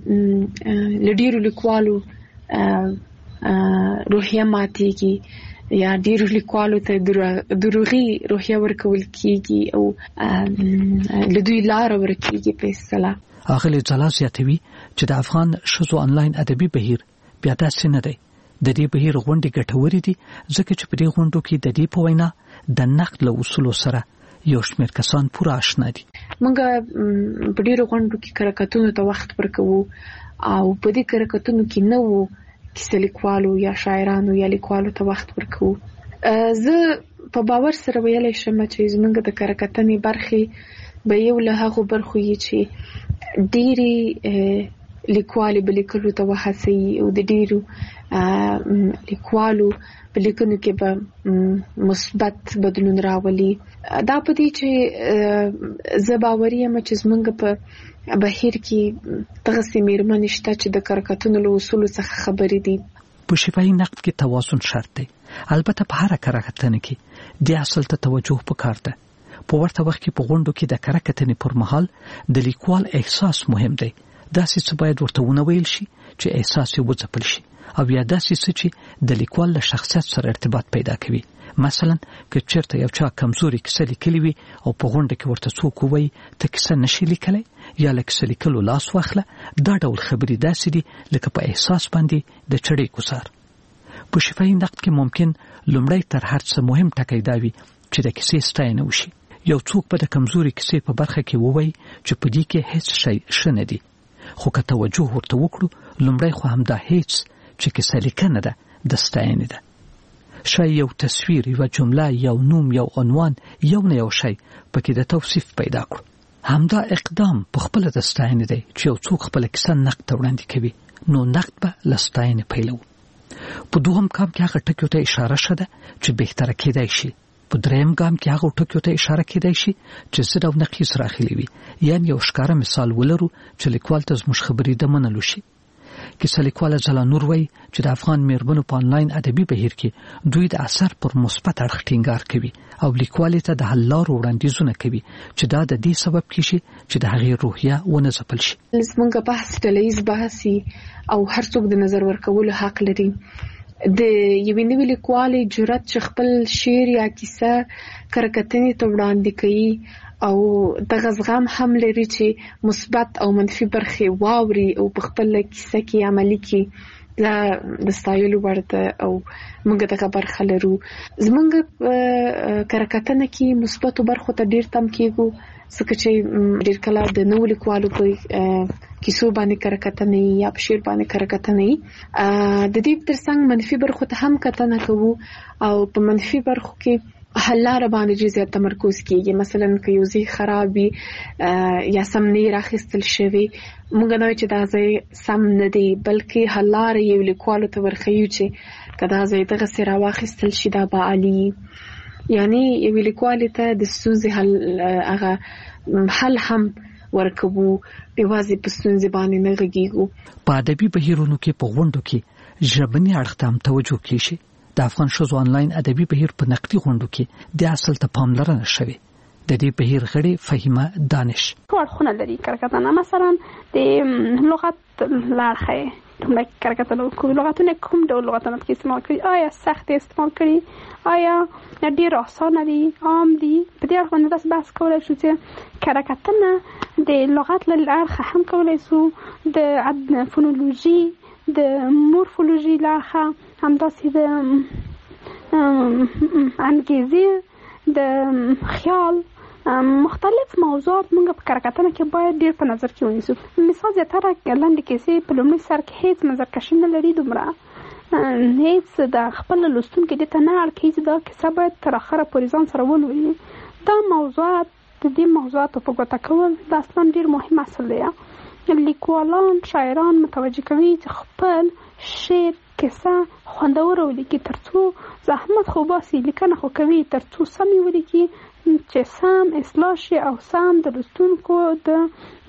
له ډیرو لیکوالو روحیه ماتېږي یا ډیرو لیکوالو ته دروغي روحیه ورکول کېږي او له دوی لاره ورکېږي په اصطلاح. اغلې ځلا زیاتوي چې د افغان ښځو آنلاین ادبي بهیر بیا داسې نه دی. د دې بهیر غونډې ګټورې دي ځکه چې په دې غونډو کې د دې په وینا د نقد له اصولو سره یو شمېر کسان پوره آشنا دي. موږ په ډیرو غونډو کې کره کتنو ته وخت ورکوو او په دې کره کتنو کې نه وو کیسه لیکوالو یا شاعرانو یا لیکوالو ته وخت ورکوو. زه په باور سره ویلی شم چې زموږ د کره کتنې برخې به یو له هغو برخو یې چې ډېرې لیکوالې به لیکلو ته وهڅوي او د ډېرو لیکوالو په لیکنو کې به مثبت بدلون راولي. دا په دې چې زه باوري یم چې زموږ په بهیر کې دغسې مېرمنې شته چې د کره کتنو له اصولو څخه خبرې دي. په شفاهي نقد کې توازن شرط دی. البته په هره کره کتنه کې دې اصل ته توجه پکار ده. په ورته وخت کې په غونډو کې د کره کتنې پر مهال د لیکوال احساس مهم دی. داسې څه باید ورته ونه ویل شي چې احساس یې وځپل شي، او یا داسې څه چې د لیکوال له شخصیت سره ارتباط پیدا کوي. مثلا که چېرته یو چا کمزوري کیسه لیکلې وي او په غونډه کې ورته څوک ووایي ته کیسه نشي لیکلی یا له کیسه لیکلو لاس واخله، دا ډول خبرې داسې دي لکه په احساس باندې د چړې ګوزار. په شفاهي نقد کې ممکن لومړی تر هر څه مهم ټکی دا وي چې د کیسې ستاینه وشي. یو څوک به د کمزوري کیسې په برخه کې ووایي چې په دې کې هیڅ شی ښه نه دی، خو که توجه ورته وکړو لومړی خو همدا هیڅ چې کیسه لیکنه ده د ستاینې ده. شاید یو تصویر، یو جمله، یو نوم، یو عنوان، یو نه یو شی پکې د توصیف پیدا کړو. همدا اقدام په خپل د ستاینې دی چې یو څوک خپل کیسه نقد ته وړاندې کوي، نو نقد به له ستاینې پیلو. په دوهم ګام کې هغه ټکیو ته اشاره شوه چې بهتره کېدای شي. په دریم ګام کې هغه ټکو ته اشاره کېدای شي چې څه ډول نقیص راخلي وي، یعنی یو ښکاره مثال ولرو چې لیکوال ته زموږ خبرې د منلو شي. کیسه لیکوال جلانور وایي چې د افغان میرمنو په انلاین ادبي بهیر کې دوی د اثر پر مثبت اړخ ټینګار کوي او لیکوال ته د حل لارو وړاندیزونه کوي چې دا د دې سبب کیږي چې د هغې روحیه ونه ځپل شي. زموږ بحث ډلهییز بحث او هر څوک د نظر ورکولو حق لري. د یوې نوې لیکوالې جرأت چې خپل شعر یا کیسه کرکټنې ته وړاندې کوي او دغه زغم هم لري چې مثبت او منفي برخې واوري او په خپل کیسه کې عملي کړي، دا د ستایلو وړ ده او موږ دغه برخه لرو. زموږ کرکټنه کې مثبتو برخو ته ډیر تم کېږو ځکه چې ډیر کله د نوو لیکوالو په کیسو باندې کرکټنه یا په شعر باندې کرکټنه د دې ترڅنګ منفي برخو ته هم کتنه کوو او په منفي برخو کې حل لار باندې زیات تمرکز کیږي. مثلا که یو ځای خرابي یا سم نه راخستل شوی، موږ نه چې دا ځای سم نه دی بلکې حل لار یو لیکوالو ته ورخیو چې کدا ځای دغه سره واخستل شي دا به عالی، یعنی یو لیکوال ته د ستونزې حل هغه حل هم ورکوو، یوازې په ستونزې باندې نه غږیږو. په ادبي بهیرونو کې په غونډو کې ژبني اړخ ته هم توجه کیږي. د افغان ښځو انلاین ادبي بهیر په نقدي غونډو کې د اصل ته پاملرنه شوې. د دې بهیر غړي فهیمه دانش اړخونه لري. کرکټنه مثلا د لغت لارښه کوم کرکټنه کوم لغتونه کوم ډول لغتونه کې استعمال کړي، آیا سخت استعمال کړي، آیا ډیر آسان دي، عام دي. په دې اړه باندې تاسو بحث کولای شو چې کرکټنه د لغت له اړخه هم کولای شو، د فونولوژي د مورفولوژي لارښه همداسې د انګیزې د خیال مختلف موضوعات موږ په کرکټنه کې باید ډیر په نظر کې ونیسو. مثال زیاتره لاندې کیسې په لومړي سر کې هیڅ نظرکشي نه لري، دومره هیڅ د خپل لوستونکي دې ته نه اړ کوي چې دا کیسه باید تر اخره پورې ځان سره ولولي. دا موضوعات د دې موضوعاتو په ګوته کول دا اصلا ډیر مهم اصل دی. لیکوالان شاعران متوجه کوي چې خپل شعر کیسه خوندور ولیکي، ترڅو زحمت خو باسي لیکنه خو کوي ترڅو سمې ولیکي چې سم اصلاح شي او سم د لوستونکو د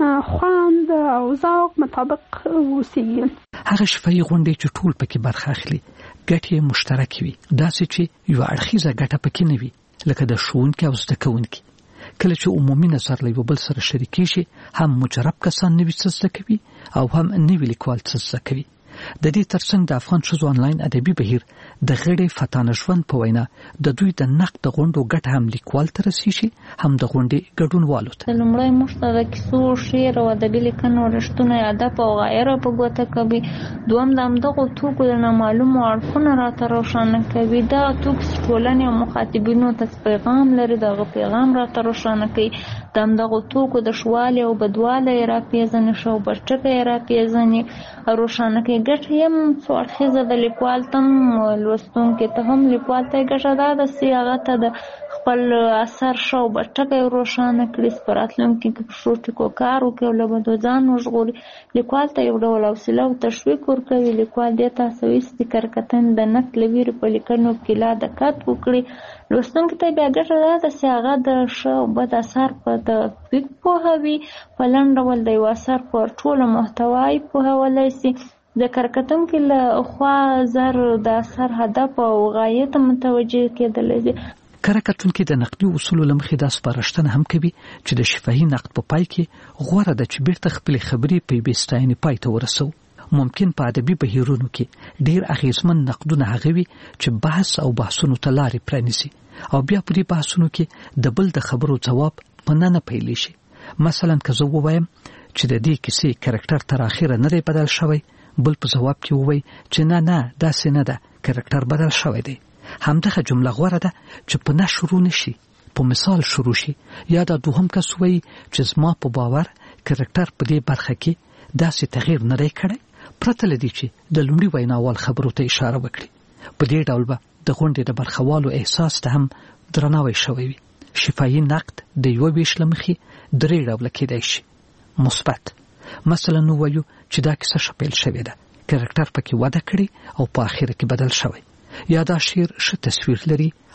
خوند او ذوق مطابق وسیږي. هغه شفاهي غونډې چې ټول پکې برخه اخلي ګټې مشترک وي، داسې چې یو اړخیزه ګټه پکې نه وي لکه د ښوونکي او زده کوونکي. کله چې عمومي نظر له یو بل سره شریکي شي، هم مجرب کسان نوي څه زده کوي او هم نوي لیکوال څه زده کوي. د دې ترڅنګ د افغان ښځو انلاین ادبي بهیر د غړي فتانه ژوند په وینا د دوی د نقد غونډو ګټه هم لیکوال ته رسیږي، هم د غونډې ګډونوالو ته. لومړی موږ ته د کیسو، شعر او ادبي لیکنو رښتونه، ادب او غیره په ګوته کوي. دوم د همدغو توکو د نامعلومو اړخونه راته روښانه کوي. دا توکي ټولنې او مخاطبینو ته پیغام لري، دغه پیغام راته روښانه کوي. د همدغو توکو د ښوالي او بدوالي راپېژني، ښه او بد ټکي راپېژني او روښانه کوي. ګټه یې هم څو اړخیزه د لیکوال ته هم لوستونکي ته هم لیکوال ته ګټه دا ده چې هغه ته د خپل اثر ښه او بد ټکی روښانه کړي، په راتلونکي کې په ښو ټکو کار وکړي او له بدو ځان وژغوري. لیکوال ته یو ډول حوصله او تشویق ورکوي. لیکوال دې ته هڅوي چې کرکټنې د نقد له ویرې په لیکنو کې لا دقت وکړي. لوستونکي ته بیا ګټه دا ده چې هغه د ښه او بد اثر په تطبیق پوهوي، په لنډ ډول د یو اثر پر ټوله محتوای پوهولی شي. د کرکټونکي له خوا زر د اثر هدف او غایې ته متوجه کېدلی شي. کرکټونکي د نقدي اصولو له مخې دا سپارښتنه هم کوي چې د شفاهي نقد په پای کې غوره ده چې بیرته خپلې خبرې په یوې ستاینې پای ته ورسو. ممکن په ادبي بهیرونو کې ډیر اغیزمن نقدونه هغه وي چې بحث او بحثونو ته لارې پرانیزي او بیا په دې بحثونو کې د بل د خبرو ځواب په نه نه پیلی شي. مثلا که زه ووایم چې د دې کیسې کرکټر تر اخره نه دی بدل شوی، بل په جواب کې ووایي چې نه نه داسې نه ده، کرکټر بدل شوی دی. همدغه جمله غوره ده چې په نه شروع نشي، په مثال شروع شي. یا دا دوهم کس وایي چې زما په باور کرکټر په دې برخه کې داسې تغییر نه دی کړی، پرته له دې چې د لومړي ویناوال خبرو ته اشاره وکړي. په دې ډول به د غونډې د برخوالو احساس ته هم درناوی شوی وي. شفاهي نقد د یو ویش له مخې درې ډوله کېدای شي. مثبت، مثلا نو وایو چې دا کیسه شپیل شوې ده، کرکټر پکې وده کړي او په اخر کې بدل شوی، یا دا شعر ښه تصویر لري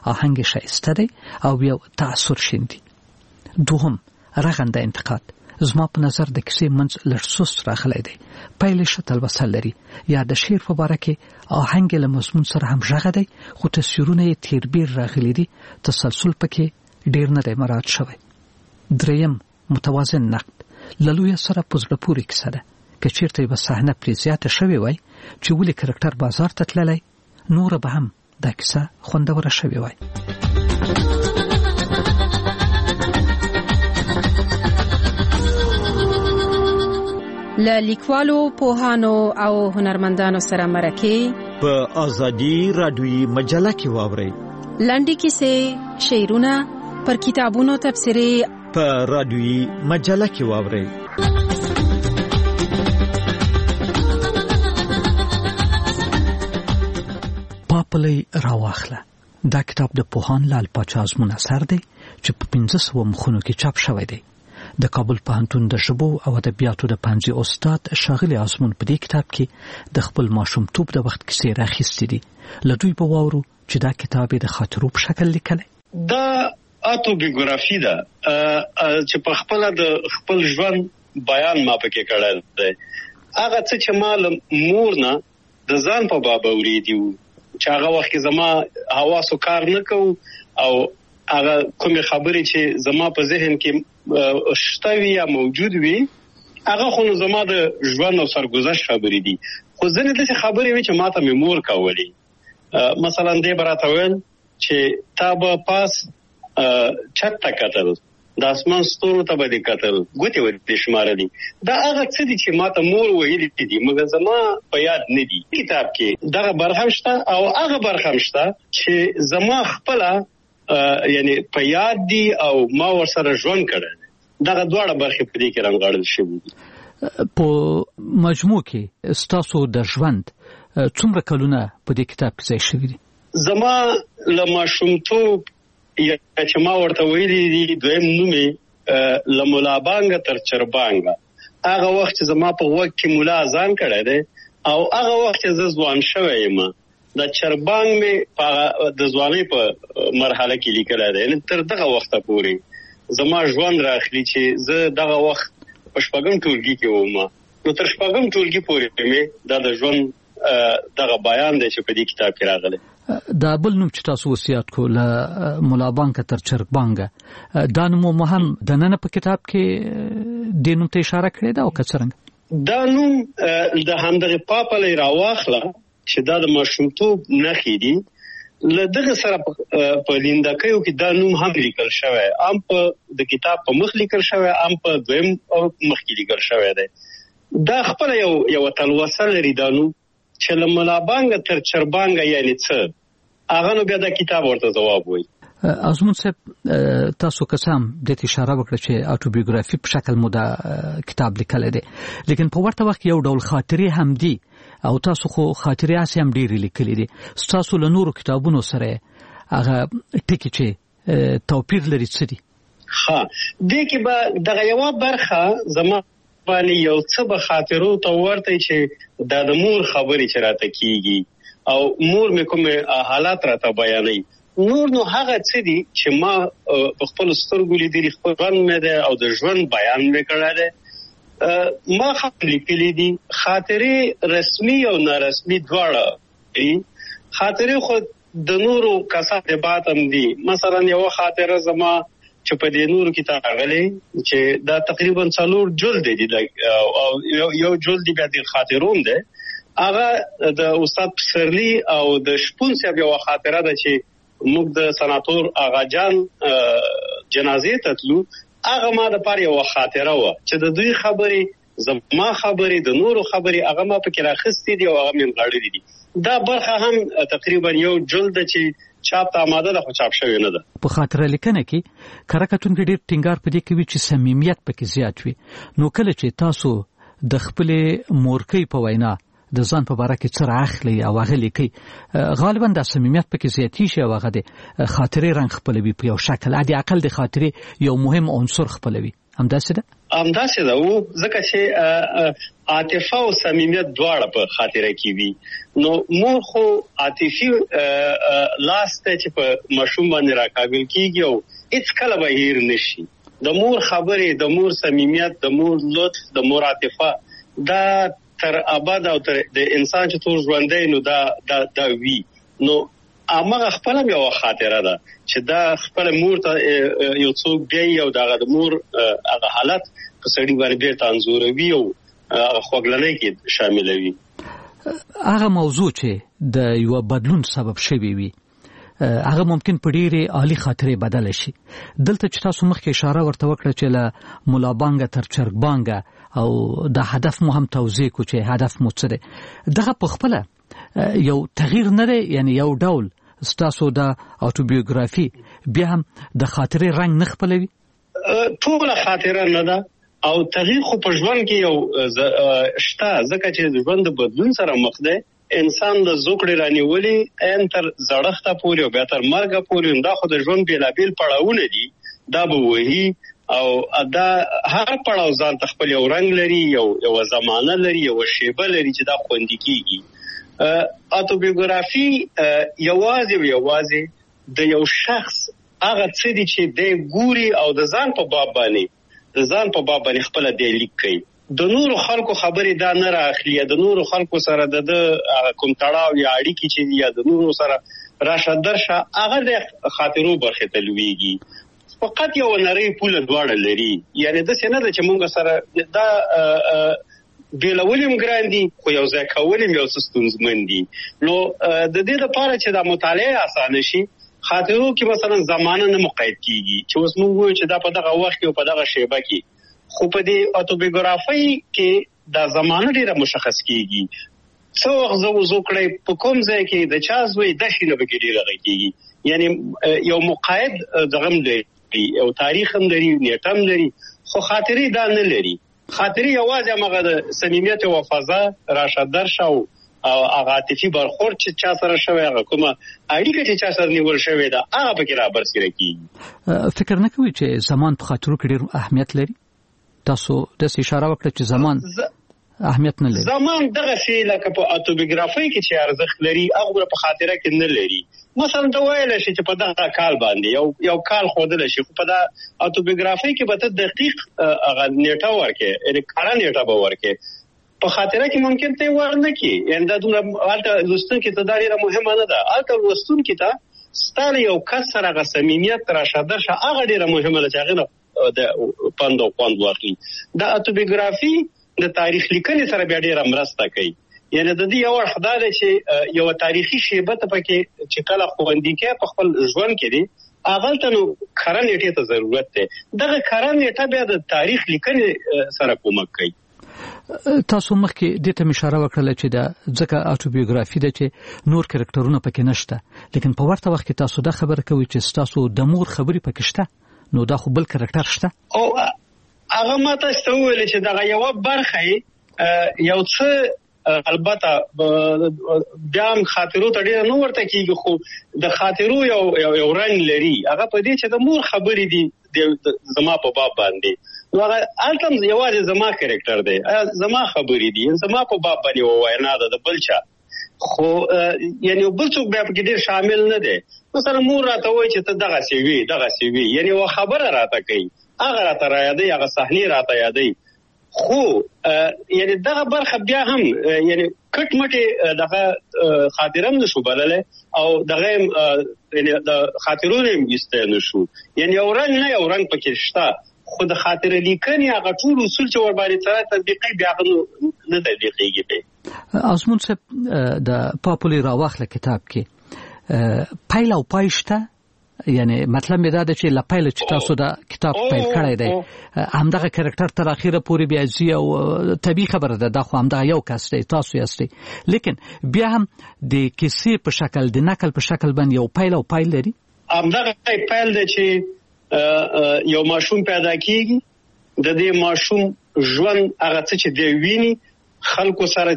آهنګ شایسته دی او یو تاثیر شیندي. دوهم رغنده انتقاد. زما په نظر د کیسې منځ لږ سست راغلی دی. پیل ښه تلوسه لري. یا د شعر په باره کې آهنګ له مضمون سره هم غږ دی خو تصویرونه یې تیربیر راغلي دي. تسلسل پکې ډیر نه دی مراعات شوی. دریم متوازن نقد. له لویه سره په زړه پورې کیسه ده. که چېرته یوه صحنه پرې زیاته شوې وای چې ولې کرکټر بازار ته تللی نوره به هم دا کیسه خوندوره شوې وای. له لیکوالو، پوهانو او هنرمندانو سره مرکې په آزادي راډیویي مجله کې واورئ. لنډې کیسې، شعرونه، پر کتابونو تبصرې په راډیویي مجله کې واورئ. پاپلی راواخله. دا کتاب د پوهان لال پاچا ازمون اثر دی چې په پنځه سوه مخونو کې چاپ شوی دی. د کابل پوهنتون د ژبو او ادبیاتو د پنځه استاد ښاغلي ازمون په دې کتاب کې د خپل ماشومتوب د وخت کیسې راخیستې دي. له دوی به واورو چې دا کتاب یې د خاطرو په شکل لیکلی. دا اتوبیوګرافي ده چې په خپل د خپل ژوند بیان ما پکې کړل دی. هغه څه چې ما له مور نه د ځان په باب اورېدي وو چې هغه وخت کې زما حواسو کار نه کوو او هغه کومې خبرې چې زما په ذهن کې شته وي یا موجود وي هغه خو زما د ژوند او سرګذشت خبرې دي. خو ځینې داسې خبرې وي چې ما ته مې مور کولې. مثلا دې به راته ویل چې تا به پاس چت ته کتل، د اسمان ستورو ته به دې کتل، ګوتې به دې شمارلې. دا هغه څه دي چې ما ته مور ویلي دي مګر زما په یاد نه دي. کتاب کې دغه برخه هم شته او هغه برخه هم شته چې زما خپله یعنی په یاد دي او ما ورسره ژوند کړی. دغه دواړه برخې په دې کې رانغاړل شوي دي. په مجموع کې ستاسو د ژوند څومره کلونه په دې کتاب کې ځای شوي دي؟ زما له ماشومتوب یا چې ما ورته ویلي دي دویم نوم یې له ملابانګه تر چربانګه. هغه وخت چې زما په غوږ کې ملا اذان کړی دی او هغه وخت چې زه ځوان شوی یم. د چربانګ مې د ځوانۍ په مرحله کې لیکلی دی. یعنې تر دغه وخته پورې زما ژوند راخلي چې زه دغه وخت په شپږم ټولګي کې وم. نو تر شپږم ټولګي پورې مې دا د ژوند دغه بیان دی چې په دې کتاب کې راغلی. دا بل نوم چې تاسو وصیت کو له ملابانګه تر چربانګه، دا نوم مهم د نن په کتاب کې د نوم ته اشاره کړې ده او که څرنګه؟ دا نوم د همدغه پاپلی راواخله چې دا د ماشومتوب نښې دي. له دغه سره په لیندکیو کې دا نوم هم لیکل شوی، هم په د کتاب په مخ لیکل شوی، هم په دویم مخ کې لیکل شوی دی. دا خپل یو یو تلوسه لري دا نوم چې له ملابانګه تر چربانګه یعنی څه. هغه نو بیا دا کتاب ورته جواب وایي. ازمون صاحب تاسو قسم د اشاره وکړه چې اتوبیوګرافي په شکل مو دا کتاب لیکل دي، لیکن په ورته وخت یو ډول خاطرې هم دي او تاسو خو خاطرې اسې هم ډېرې لیکلې دي. تاسو له نورو کتابونو سره هغه ټکي چې توپیر لري څه دي؟ ها دې کې به دغه یو برخه زما باندې یو څه به خاطرو ته ورته چې دا د مور خبرې چې راته کیږي او مور مې کوم حالات راته بیانوي. نور نو هغه څه دي چې ما په خپل سترګو لیدلي، خپل ژوند مې دی او د ژوند بیان مې کړی دی. ما خط لیکلي دي خاطرې رسمي او نارسمي دواړه دي. خاطرې خو د نورو کسانو د بات هم دي. مثلا یو خاطره زما چې په دې نورو کې راغلي چې دا تقریبا څلور جلد دي او یو جلد بیا د خاطرون دی. هغه د استاد پسرلی او د شپون صاحب یو خاطره ده چې موږ د سناتور آغا جان جنازې ته تلو. هغه ما د پاره یو خاطره و چې د دوی خبرې زما خبرې د نورو خبرې هغه ما پکې راخستې دي او هغه من غاړې دي. دا برخه هم تقریبا یو جلد چې چاپ ته آماده ده خو چاپ شوی نه ده. په خاطره لیکنه کې کرکټون کې ډېر ټینګار پدې کوي چې صمیمیت پکې زیات وي. نو کله چې تاسو د خپل مورکۍ په وینا د ځان په باره کې څه راخلي او هغه لیکي، غالبا د صمیمیت پکې زیاتی شي او هغه د خاطرې رنګ خپلوي په یو شکل. عادي عقل د خاطرې یو مهم عنصر خپلوي. همداسې ده همداسې ده او ځکه چې عاطفه او صمیمیت دواړه په خاطره کې وي نو مور خو عاطفي لاس ته چې په ماشوم باندې راکابل کیږي او هیڅ کله به هیر نشي د مور خبرې د مور صمیمیت د مور لطف د مور عاطفه دا تر ابد او تر د انسان چې ټول ژوندی نو دا دا دا وی نو امغه خپل یو خاطره ده چې دا خپل مور ته یو څوک دی او دا د مور هغه حالت په سړي باندې ډېر تنظوروي او خوګلنۍ کې شاملوي. هغه موضوع چې د یو بدلون سبب شوی وي هغه ممکن په ډېرې عالی خاطرې بدل شي. دلته چې تاسو مخکې اشاره ورته وکړه چې له مولا بانګ تر چرګ بانګ او د هدف مو هم توضیح کو چې هدف مو څه دی دغه په خپل یو تغییر نه دی یعنی یو ډول ستاسو د اوټوبیوګرافي بیا هم د خاطرې رنگ نه خپلوي ټول خاطره نه ده او تغییر خو په ژوند کې یو شته ځکه چې ژوند د بدلون سره مخ دی انسان د زوکړې رانیولې ان تر زړښت پورې او بیا تر مرګ پورې دا خو د ژوند بیلابیل پړاوونه دي دا به وਹੀ او دا هر پړاو ځان خپل یو رنگ لري یو یو زمانه لري یو شیبه لري چې دا خوندې کیږي. اوټوبیوګرافي یوازې یوازې د یو شخص هغه څه دي چې د ګوري او د ځان په باب باندې د ځان په باب باندې خپل دی لیکي د نورو خلکو خبرې دا نه راخلي د نورو خلکو سره د کوم تړاو یا اړیکې چې یا د نورو سره راشه درشه هغه د خاطرو برخه تلويږي فقط یو نری پوله دواړه لري یعنی د څه نه د چې مونږ سره دا بیلولم ګراندي خو یو ځای کولم یو ستونزمن دي نو د دې لپاره چې دا مطالعه اسانه شي خاطرو کې مثلا زمانه نه مقید کیږي چې اوس موږ وایو چې دا په دغه وخت کې او په دغه شیبه کې خو په دې اوټوبیوګرافي کې دا زمانه ډیره مشخص کیږي څو وخت زو زو کړی په کوم ځای کې د چا زوی د شینه به ډیره کیږي یعنی یو مقید دغم دی او تاریخ هم لري نیټه هم لري خو خاطرې دا نه لري خاطرې یوازې هغه د صمیمیت او وفازه راشه درشه او هغه عاطفي برخورد چې چا سره شوی هغه کومه اړیکه چې چا سره نیول شوی ده هغه پکې را برسېره کیږي. فکر نه کوي چې زمان په خاطرو کې ډېر اهمیت لري تاسو د اشاره وکړه چې زمان اهمیت نه لري زمان دغه شی لکه په اوټوبیوګرافي کې چې ارزښت لري هغه په خاطره کې نه لري مثلا دا وایل شي چې په دغه کال باندې یو یو کال خودل شي خو په دا اوټوبیوګرافي کې به ته دقیق هغه نیټه ورکې یعنی کار نیټه به ورکې په خاطره کې ممکن ته ورنه کې یعنی دا دومره الته لوستون کې ته دا ډیره مهمه نه ده الته لوستون کې ته ستاره یو کسر هغه صمیمیت راشه درشه هغه ډیره مهمه ده چې هغه د پاندو پاند ورکړي دا اوټوبیوګرافي د تاریخ لیکنې سره بیا ډیره مرسته کوي یعنی د دې یو خدای چې یو تاریخي شیبه ته پکې چې کله خوندې کې په خپل ژوند کې دي هغه ته نو کارن نیټه ته ضرورت ده دغه کارن نیټه بیا د تاریخ لیکنې سره کومک کوي. تاسو مخکې د ته اشاره وکړه چې دا ځکه اوټوبیوګرافي ده چې نور کریکټرونه پکې نشته لیکن په ورته وخت کې تاسو دا خبره کوي چې تاسو د مور خبرې پکې شته نو دا خو بل کریکټر شته او هغه ماته څه ویل چې دا یو برخه یو څه البته بیا هم خاطرو ته ډیر نو ورته کیږي خو د خاطرو یو یو رنگ لري هغه په دې چې د مور خبرې دي زما په باب باندې نو هغه التم یوازې زما کریکټر دی زما خبرې دي زما په باب باندې واینا ده د بلچا خو یعنی بل څوک بیا په دې شامل نه دی مثلا مور راته وایي چې ته دغه سی وی دغه سی وی یعنی و خبره راته کوي هغه راته را یادي هغه صحنه راته یادي خو یعنی دغه برخه بیا هم یعنی کټ مټه دغه خاطرم نشو بلله او دغه یعنی د خاطرونو یسته نشو یعنی اورنګ نه اورنګ پکې شته خو د خاطر لیکنې هغه ټول اصول چې ور باندې سره تطبیقي بیا نه تطبیقيږي به ازمون صاحب د پاپولي راوخله کتاب کې پایل او پایشته یعنی مطلب می دا ده چې لپایل چې تاسو دا کتاب پیل کړی دی همدغه کریکټر تر اخیره پورې بیا زی او طبيعي خبره ده دا خو همدغه یو کس دی تاسو یاستئ لیکن بیا هم د کیسې په شکل د نقل په شکل باندې یو پیل او پایل لري همدغه پیل دی چې یو ماشوم پیدا کیږي د دې ماشوم ژوند هغه څه چې دی ویني خلکو سره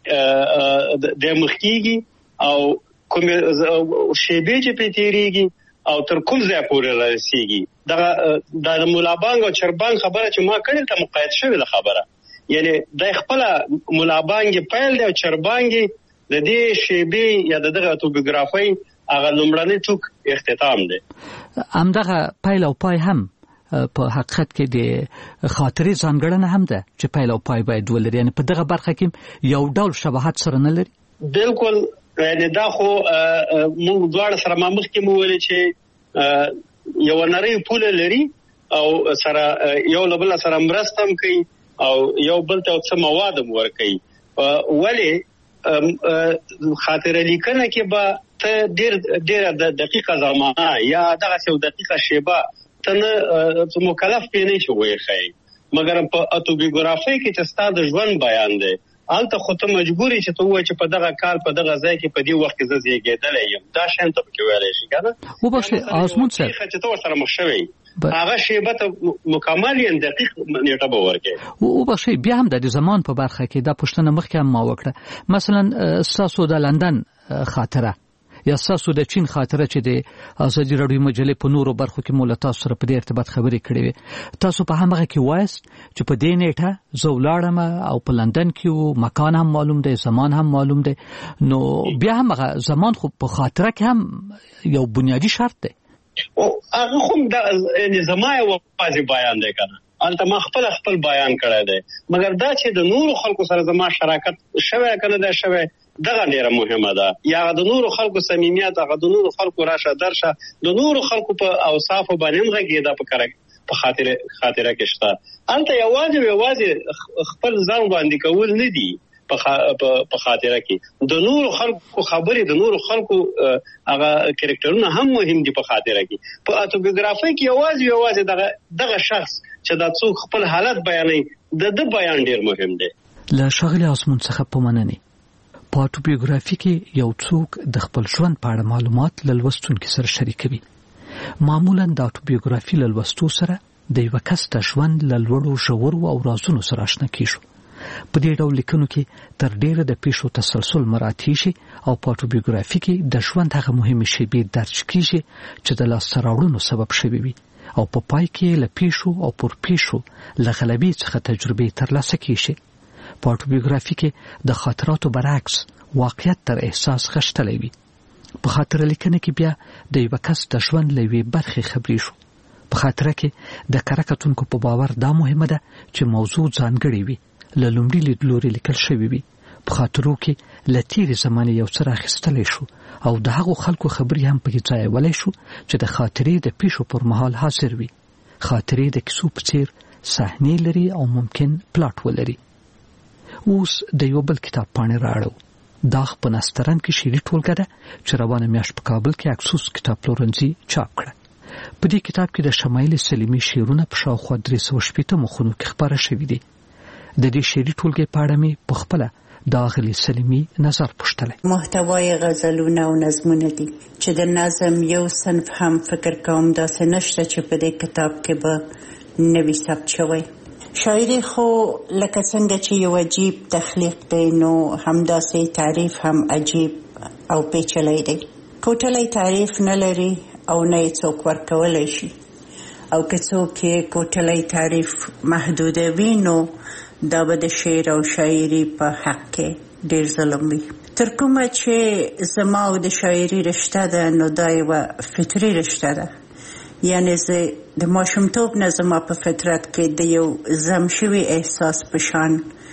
چې د مخکیږي او کوم شیبه چې پېتیریږي او تر کوم ځای پورې رسیږي دغه د مولا بانګ او چربانګ خبره چې ما کړې ته مقاید شوی د خبره، یعنی د خپل مولا بانګ پیل دی او چربانګ د دې شیبې یا دغه اتوبیوګرافي هغه لومړنی ټوک اختتام دی. همدغه پیل او پای هم په حقیقت کې د خاطرې ځانګړنه هم ده چې پیل او پای باید ولري، یعنی په دغه برخه کې یو ډول شباهت سره نه لري. بالکل، یعنی دا خو موږ دواړه سره ما مخکې مو ویلي چې یو نری پول لري او سره یو بل سره مرسته هم کوي او یو بل ته څه مواد هم ورکوي. ولی خاطر لیکنه کې به ته ډیر ډیر د دقیقه زمانه یا دغه څو دقیقه شیبه ته نه مکلف پېنې شي وایي، مګر په اتوبیوګرافي کې چې ستاسو د ژوند بیان دی الته خو ته مجبورې چې ته وایې چې په دغه کال په دغه ځای کې په دې وخت کې زه زیږېدلی یم، دا شیان ته پکې ویلی شي که نه. وبخښئ آزمون صاحب، چې ته ورسره مخ شوی هغه شیبه ته مکمل یې دقیق نیټه به ورکړې. وبخښئ بیا هم د زمان په برخه کې دا پوښتنه مخکې هم ما وکړه، مثلا ستاسو د لندن خاطره یا ستاسو د چین خاطره چې د ازادي راډیو مجلې په نورو برخو کې مو له تاسو سره په دې ارتباط خبرې کړې وې، تاسو په همغه کې وایست چې په دې نیټه زه ولاړم او په لندن کې مکان هم معلوم دی، زمان هم معلوم دی، نو بیا هم هغه زمان خو په خاطره کې هم یو بنیادی شرط دی. او هغه خو د زمای واځي بیان دی کنه، البته ما خپل خپل بیان کړی دی، مګر دا چې د نورو خلکو سره زما شراکت شوی کنه دا شوی دغه ډیره مهمه ده، یا د نورو خلکو صمیمیت، هغه د نورو خلکو راشه درشه د نورو خلکو په اوصاف باندې غږیدا په کار په خاطر خاطره کې شته. البته یوازې یوازې خپل ځان باندې کول نه دي په خاطره کې، د نورو خلکو خبرې د نورو خلکو هغه کریکټرونه هم مهم دي په خاطره کې. په اتوبیوګرافي کې یوازې یوازې دغه دغه شخص چې دا څوک خپل حالت بیانوي د د بیان ډیر مهم دی. له ښاغلي آزمون څخه په مننه په اتوبیوګرافي کې یو څوک د خپل ژوند په اړه معلومات له لوستونکو سره شریکوي. معمولا د اتوبیوګرافي له لوستو سره د یو کس د ژوند له لوړو ژورو او رازونو سره آشنا کیږو. په دې ډول لیکنو کې تر ډیره د پیښو تسلسل مراعات شي او په اتوبیوګرافي کې د ژوند هغه مهمه شیبې درج کیږي چې د لاسته راوړنو سبب شوي وي او په پا پای کې له پیښو او پر پیښو له غلبې څخه تجربې ترلاسه کیږي. په اتوبیوګرافي کې د خاطراتو برعکس واقعیت تر احساس غښتلی وي. په خاطره لیکنه کې بیا د یو کس د ژوند له یوې برخې خبرې شو. په خاطره کې د کره کتونکو په باور دا مهمه ده چې موضوع ځانګړې وي، له لومړي لیدلوري لیکل شوی وي. په خاطرو کې له تېرې زمانې یو څه راخیستلی شو او د هغو خلکو خبرې هم پکې ځایولی شو چې د خاطرې د پیښو پر مهال حاضر وي. خاطرې د کیسو په څیر صحنې لري او ممکن پلاټ ولري. اوس د یو بل کتاب پاڼې راړو. دا په نسترن کې شعري ټولګه ده چې روانه میاشت په کابل کې اکسوس کتاب پلورنځي چاپ کړه. په دې کتاب کې د شمایل سلیمي شعرونه په شاوخوا درې سوه شپېته مخونو کې خپاره شوي دي. د دې شعري ټولګې په اړه مې په خپله د اغلې سلیمي نظر پوښتلی. محتوای غزلونه او نظمونه دي چې د نظم یو صنف هم فکر کوم داسې نشته چې په دې کتاب کې به نوي ثبت شوی. شاعري خو لکه څنګه چې یو عجیب تخلیق دی، نو همداسې تعریف هم عجیب او پیچلی دی. کوټلی تعریف نه لري او نه یې څوک ورکولی شي، او که څوک یې کوټلی تعریف محدودوي نو دا به د شعر او شاعري په حق کې ډیر ظلم وي. تر کومه چې زما او د شاعري رشته ده نو دا یوه فطري رشته ده، یعنی زه د ماشومتوب نه زما په فطرت کې د یو زم شوي احساس په شان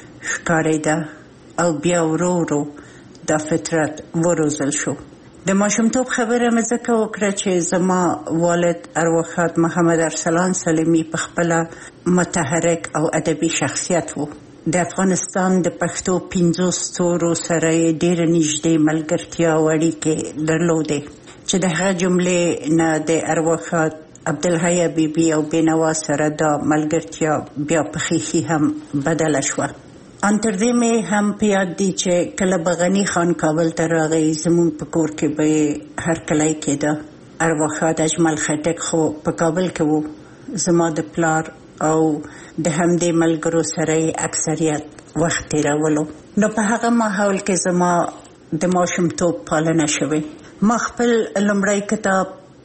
ښکارېده او بیا ورو ورو دا فطرت وروزل شو. د ماشومتوب خبره مې ځکه وکړه چې زما والد ارواښاد محمد ارسلان سلیمي په خپله متحرک او ادبي شخصیت و. د افغانستان د پښتو پنځو ستورو سره یې ډېره نږدې ملګرتیا او اړیکې درلودې چې د هغه جملې نه د ارواښاد عبدالحی بیبي او بینوا سره دا ملګرتیا بیا په خیخي هم بدله شوه. ان تر دې مې هم په یاد دي چې کله به غني خان کابل ته راغی، زموږ په کور کې به هرکلی کېده. ارواښاد اجمل خټک خو په کابل کې و، زما د پلار او د همدې ملګرو سره اکثریت وخت تېرولو. نو په هغه ماحول کې زما د ماشومتوب پالنه شوې. ما خپل لومړی کتاب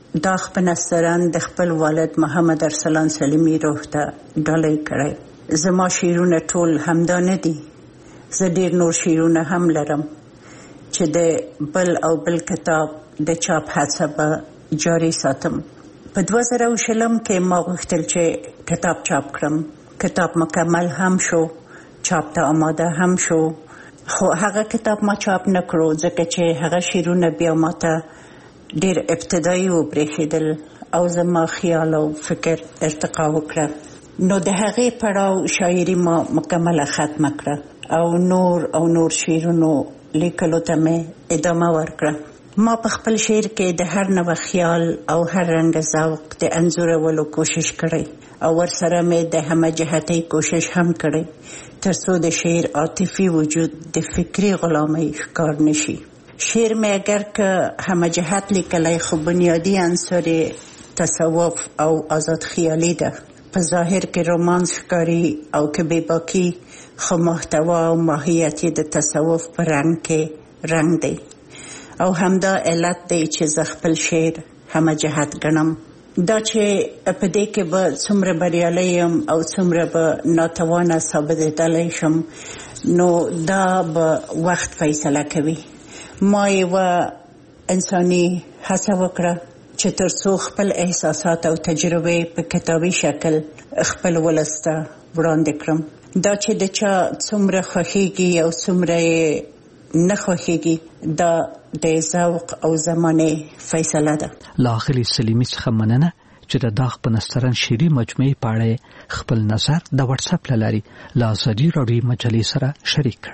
داغ په نسترن د خپل والد محمد ارسلان سلیمی روح ته ډالۍ کړی. زما شعرونه ټول همدا نه دي، زه ډیر نور شعرونه هم لرم چې د بل او بل کتاب د چاپ هڅه به جاري ساتم. په دوه زره او شلم کې ما غوښتل چې کتاب چاپ کړم. کتاب مکمل هم شو، چاپ ته آماده هم شو، خو هغه کتاب ما چاپ نه کړو ځکه چې هغه شعرونه بیا ماته ډیر ابتدایي وبرېښېدل او زما خیال او فکر ارتقا وکړه. نو د هغې پړاو شاعري ما مکمله ختمه کړه او نور او نور شعرونو لیکلو ته مې ادامه ورکړه. ما په خپل شعر کې د هر نوع خیال او هر رنګ ذوق د انځورولو کوشش کړی او ورسره مې د همه جهتۍ کوشش هم کړی تر څو د شعر عاطفي وجود د فکري غلامۍ ښکار نشي. شعر مې اگر که همه جهت لیکلی خو بنیادی عنصر تصوف او آزاد خیالي ده. په ظاهر کې رومانس ښکاري او که بې باکي، خو محتوا او ماهیت یې د تصوف په رنګ کې رنګ دی او همدا علت دی چې زه خپل شعر همه جهت ګڼم. دا چې په دې کې به څومره بریالی یم او څومره به ناتوانه ثابتېدلی شم نو دا به وخت فیصله کوي. ما یوه انساني هڅه وکړه چې تر څو خپل احساسات او تجربې په کتابي شکل خپل ولس ته وړاندې کړم. دا چې د چا څومره خوښېږي او څومره یې نه خوښېږي دا د ذوق او زمانې فیصله ده. له اغلې سلیمي څخه مننه چې د داغ په نسترن شعري مجموعې په اړه خپل نظر د واتس اپ له لارې له ازادي راډیو مجلې سره شریک کړ.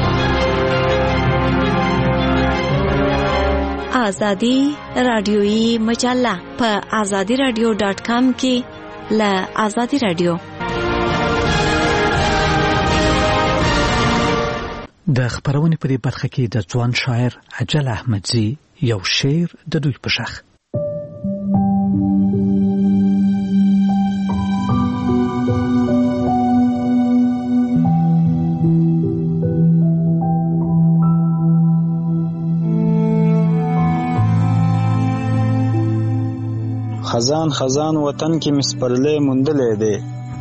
ازادي راډیوي مجله په ازادي راډیو ډاټ کام کې له ازادي راډیو د خبرونې په دې برخه کې د ځوان شاعر اجل احمدزي یو شعر د دوی په شخ. خزان خزان وطن کې مسپرلې مندلې ده،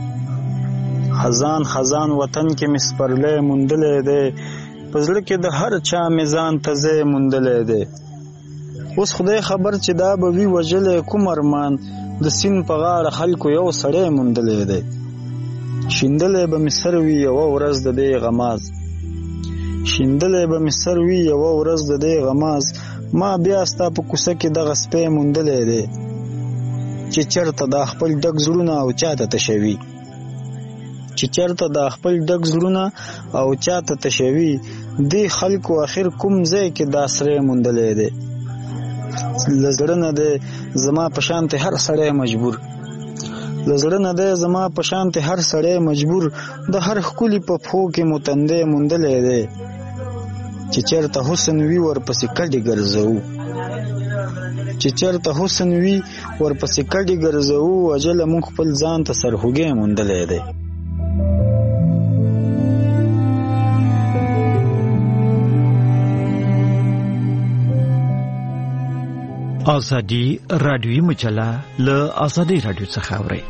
خزان خزان وطن کې مسپرلې مندلې ده، پزړه کې د هر چا میزان تزه مندلې ده. اوس خدای خبر چې دا به وی وجلې کوم ارمان د سین په غاړه خلکو یو سړی مندلې ده. شیندلې به مصر وی یو ورځ د دې غماز، شیندلې به مصر وی یو ورځ د دې غماز، ما بیا ستا په کوڅه کې دغه سپې مندلې ده چې چرته د خپل ډک زړونه او چاته تشوي، چې چرته د خپل ډک زړونه او چاته تشوي، دی خلکو اخر کوم ځای کې دا سره مندلې ده. لزړه نه ده زما په شانته هر سړی مجبور، لزړه نه ده زما په شانته هر سړی مجبور، د هر خولي په پخو کې متندې مندلې ده، چې چرته حسن وی ورپسې کډي ګرځو، چې چرته حسن وی ورپسې کډي ګرځو، اجل مونږ خپل ځان ته سرهوګې مندلې ده. ازادي راډیوي مجله له ازادي راډیو څخه اوري.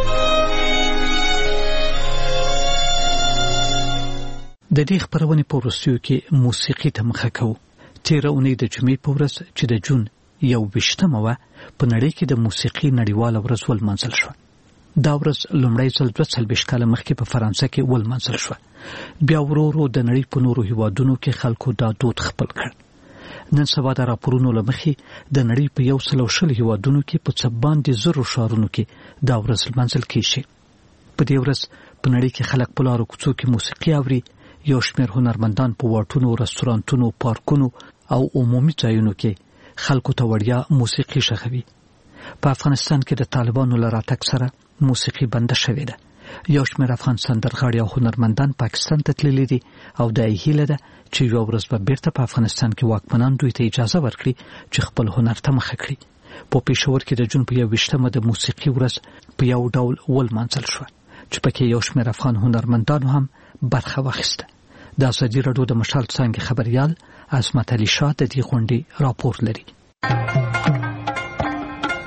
د دې خبرونه په وروستیو کې موسیقي ته مخه کوو. تیره اونۍ د جمعې په ورځ چې د جون یو ویشتمه وه په نړۍ کې د موسیقي نړیواله ورځ ولمانځل شوه. دا ورځ لومړی ځل دوه څلوېښت کاله مخکې په فرانسه کې ولمانځل شوه. بیا ورو ورو د نړۍ په نورو هیوادونو کې خلکو دا دود خپل کړ. نن سبا د راپورونو له مخې د نړۍ په یو سل او شل هیوادونو کې په څه باندې زرو ښارونو کې دا ورځ لمانځل کیږي. په دې ورځ په نړۍ کې خلک په لارو کوڅو کې موسیقي اوري. یو شمېر هنرمندان په واټونو، رستورانتونو، پارکونو او عمومي ځایونو کې خلکو ته وړیا موسیقي ښخوي. په افغانستان کې د طالبانو له راتګ سره موسیقي بنده شوې ده. یو شمېر افغان سندرغاړي او هنرمندان پاکستان ته تللي دي او دا یې هیله ده چې یوه ورځ به بیرته په افغانستان کې واکمنان دوی ته اجازه ورکړي چې خپل هنر ته مخه کړي. په پېښور کې د جون په یو ویشتمه د موسیقي ورځ په یو ډول ولمانځل شوه چې پکې یو شمېر افغان هنرمندانو هم برخه واخیسته. د ازادي راډیو د مشال څانګې خبریال عظمت علي شاه د دې غونډې راپور لري.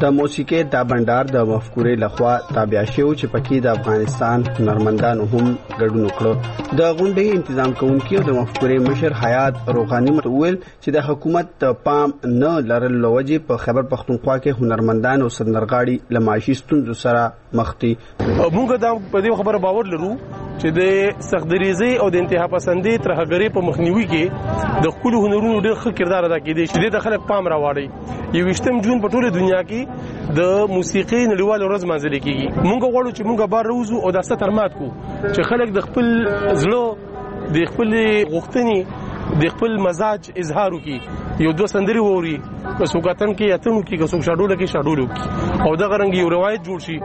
د موسیقي د بندر د مفکورې لخوا تابع شو چې پکې د افغانستان هنرمندانو هم ګډون وکړ. د غونډې تنظیم کوونکي د مفکورې مشر حیات روغانی متول چې د حکومت د پام نه لرل لوجه په خیبر پختونخوا کې هنرمندان او سندرغاړي لمایشي ستونزو سره مخ دي. موږ دا په دې خبره باور لرو چې د سختدریزي او د انتها پسندي ترهګری په مخنیوي کې د خپل هنرونو ډېر ښه کردار ادا کړي چې د خلک پام راوړي. یو وشتم جون په ټوله دنیا کې د موسیقي نړیوال ورځ مانځل کېږي. موږ غواړو چې موږ بار روزو او د ستر مات کو چې خلک د خپل زړه د خپل غوښتنې د خپل مزاج اظهار وکړي. یو دوه سندري ووري که څوک اتن کې اتنو کې که څوک شاډوله کې شاډولو کې او دغه رنګ یو روایت جوړ شي.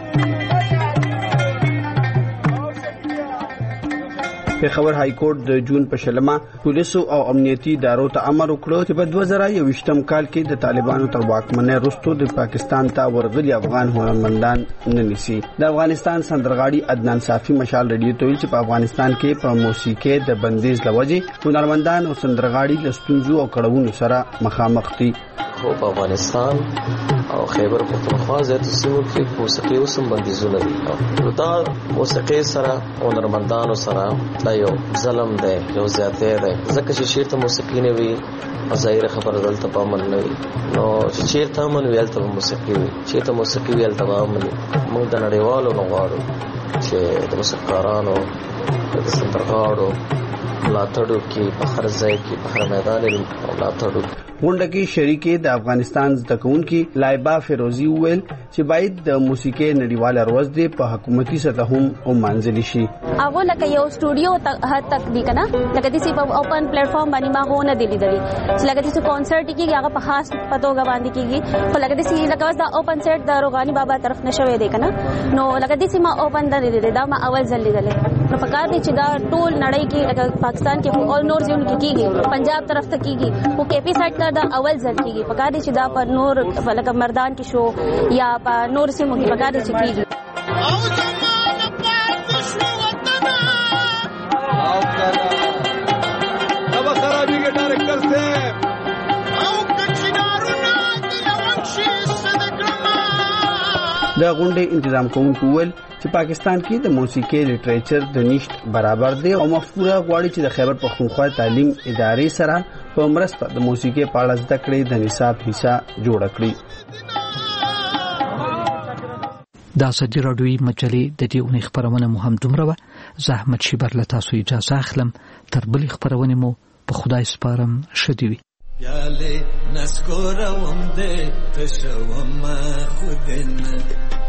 پیښور های کورټ د جون په شلمه پولیسو او امنیتي ادارو ته امر وکړ چې په دوه زره یوویشتم کال کې د طالبانو تر واکمنۍ وروسته د پاکستان ته ورغلي افغان هنرمندان نه نیسي. د افغانستان سندرغاړي عدنان صافي مشال رادیو ته ویل چې په افغانستان کې په موسیقي د بندیز لوجه هنرمندان او سندرغاړي د ستونزو او کړهونو سره مخامخ دي. خو په افغانستان او خیبر پختونخوا زیاتو سیمو کې موسیقي اوسم بندیزونه دي. نو دا موسیقي سره هنرمندانو سره دا یو ظلم دی، یو زیاتې دی. ځکه چې چېرته موسیقي نه وي ظاهره خبره دلته په امن نه وي، نو چې چېرته امن وي هلته به موسیقي وي، چېرته موسیقي وي هلته به امن وي. موږ د نړیوالو نه غواړو چې د موسیقارانو د سندرغاړو ملاتړ وکړي، په هر ځای کې په هر میدان کې ملاتړ وکړي. غونډه کې شریکې د افغانستان زده کوونکي لایبا فیروزی وویل چې باید د موسیقي نړیواله ورځ دی په حکومتي سطح هم ومانځل شي. هغه لکه یو سټوډیو هر تک دی کنه، لکه د سی په اوپن پلیټ فارم باندې ما هو نه دی لیدلی چې لکه د سی کانسرت کې هغه په خاص پتوګه باندې کیږي. خو لکه د سی لکه واس دا اوپن سیټ د روغانی بابا طرف نشوي دی کنه، نو لکه د سی ما اوپن د لیدل دا ما اول ځل لیدل. نو فکر دی چې دا ټول نړۍ کې لکه پاکستان کې اول نور ځون کې کیږي، پنجاب طرف ته کیږي، او کې پی سیټ دا اول ځل کیږي. پکار دي چې دا پر نور لکه مردان کې شو یا په نور سیمو کې پکار دي چې کیږي. د غونډې تنظیم کوونکو وویل چې پاکستان کې د موسیقي لټریچر د نشټ برابر دی او مفکوره غواړي چې د خیبر پختونخوا تعلیم ادارې سره په مرسته د موسیقي په اړه زده کړې د نصاب حصہ جوړ کړي. د ازادي راډیوي مجلې د دې اونۍ خبرونه مو هم دومره وه. زه احمد شیبر له تاسو اجازه اخلم. تر بلې خبرونې مو په خدای سپارم. ښه دې وي. پیاله نسکوروم دې تشوم خودنه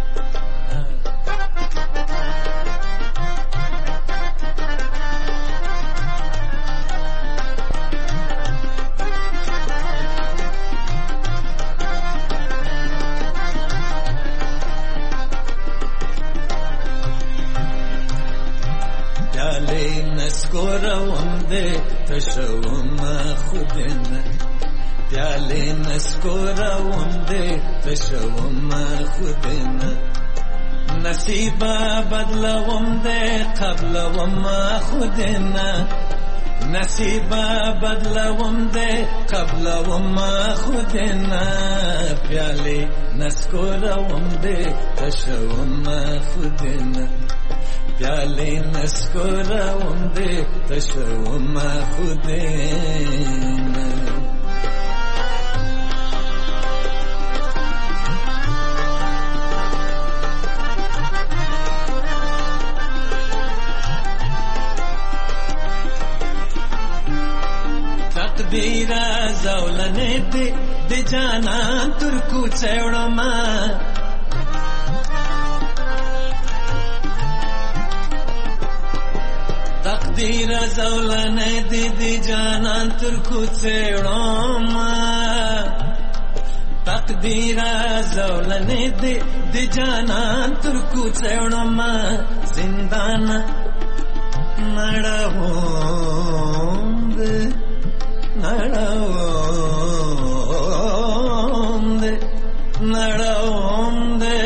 پیاله نسکوروم دې تشوم خودنه پیاله نسکوروم دې تشوم خودنه نصیبا بدلوم دې قبلوم خودنه نصیبا بدلوم دې قبلوم خودنه پیاله نسکوروم دې تشوم خودنه پیاله نسکوروم دې تشوم خودنه. تقدیر زولنه دی دی جانان ترکو چوڑما تقدیر زولنه دی دی جانان ترکو چوڑما تقدیر زولنه دی دی جانان ترکو چوڑما زندان نڑاوم دے نڑاوم دے نڑاوم دے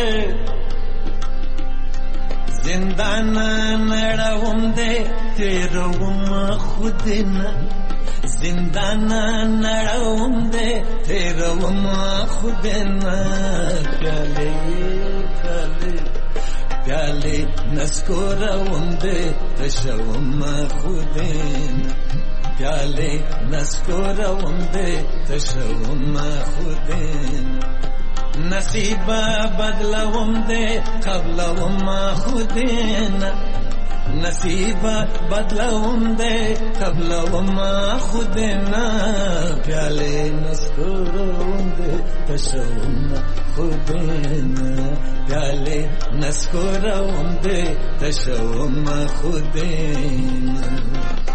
زندان نڑاوم دے تیروم خودنا زندان نړوم دې تیروم خود نه پیالې پیالې پیالې نسکوروم دې تشوم خود نه پیالې نسکوروم دې تشوم خود نه نصیب بدلوم دې قبلوم خود نه نصیب بدلوم دے قبلوم خود نا پیالے نسکوروم دے تشوم خود نا پیالے نسکوروم دے تشوم خود نا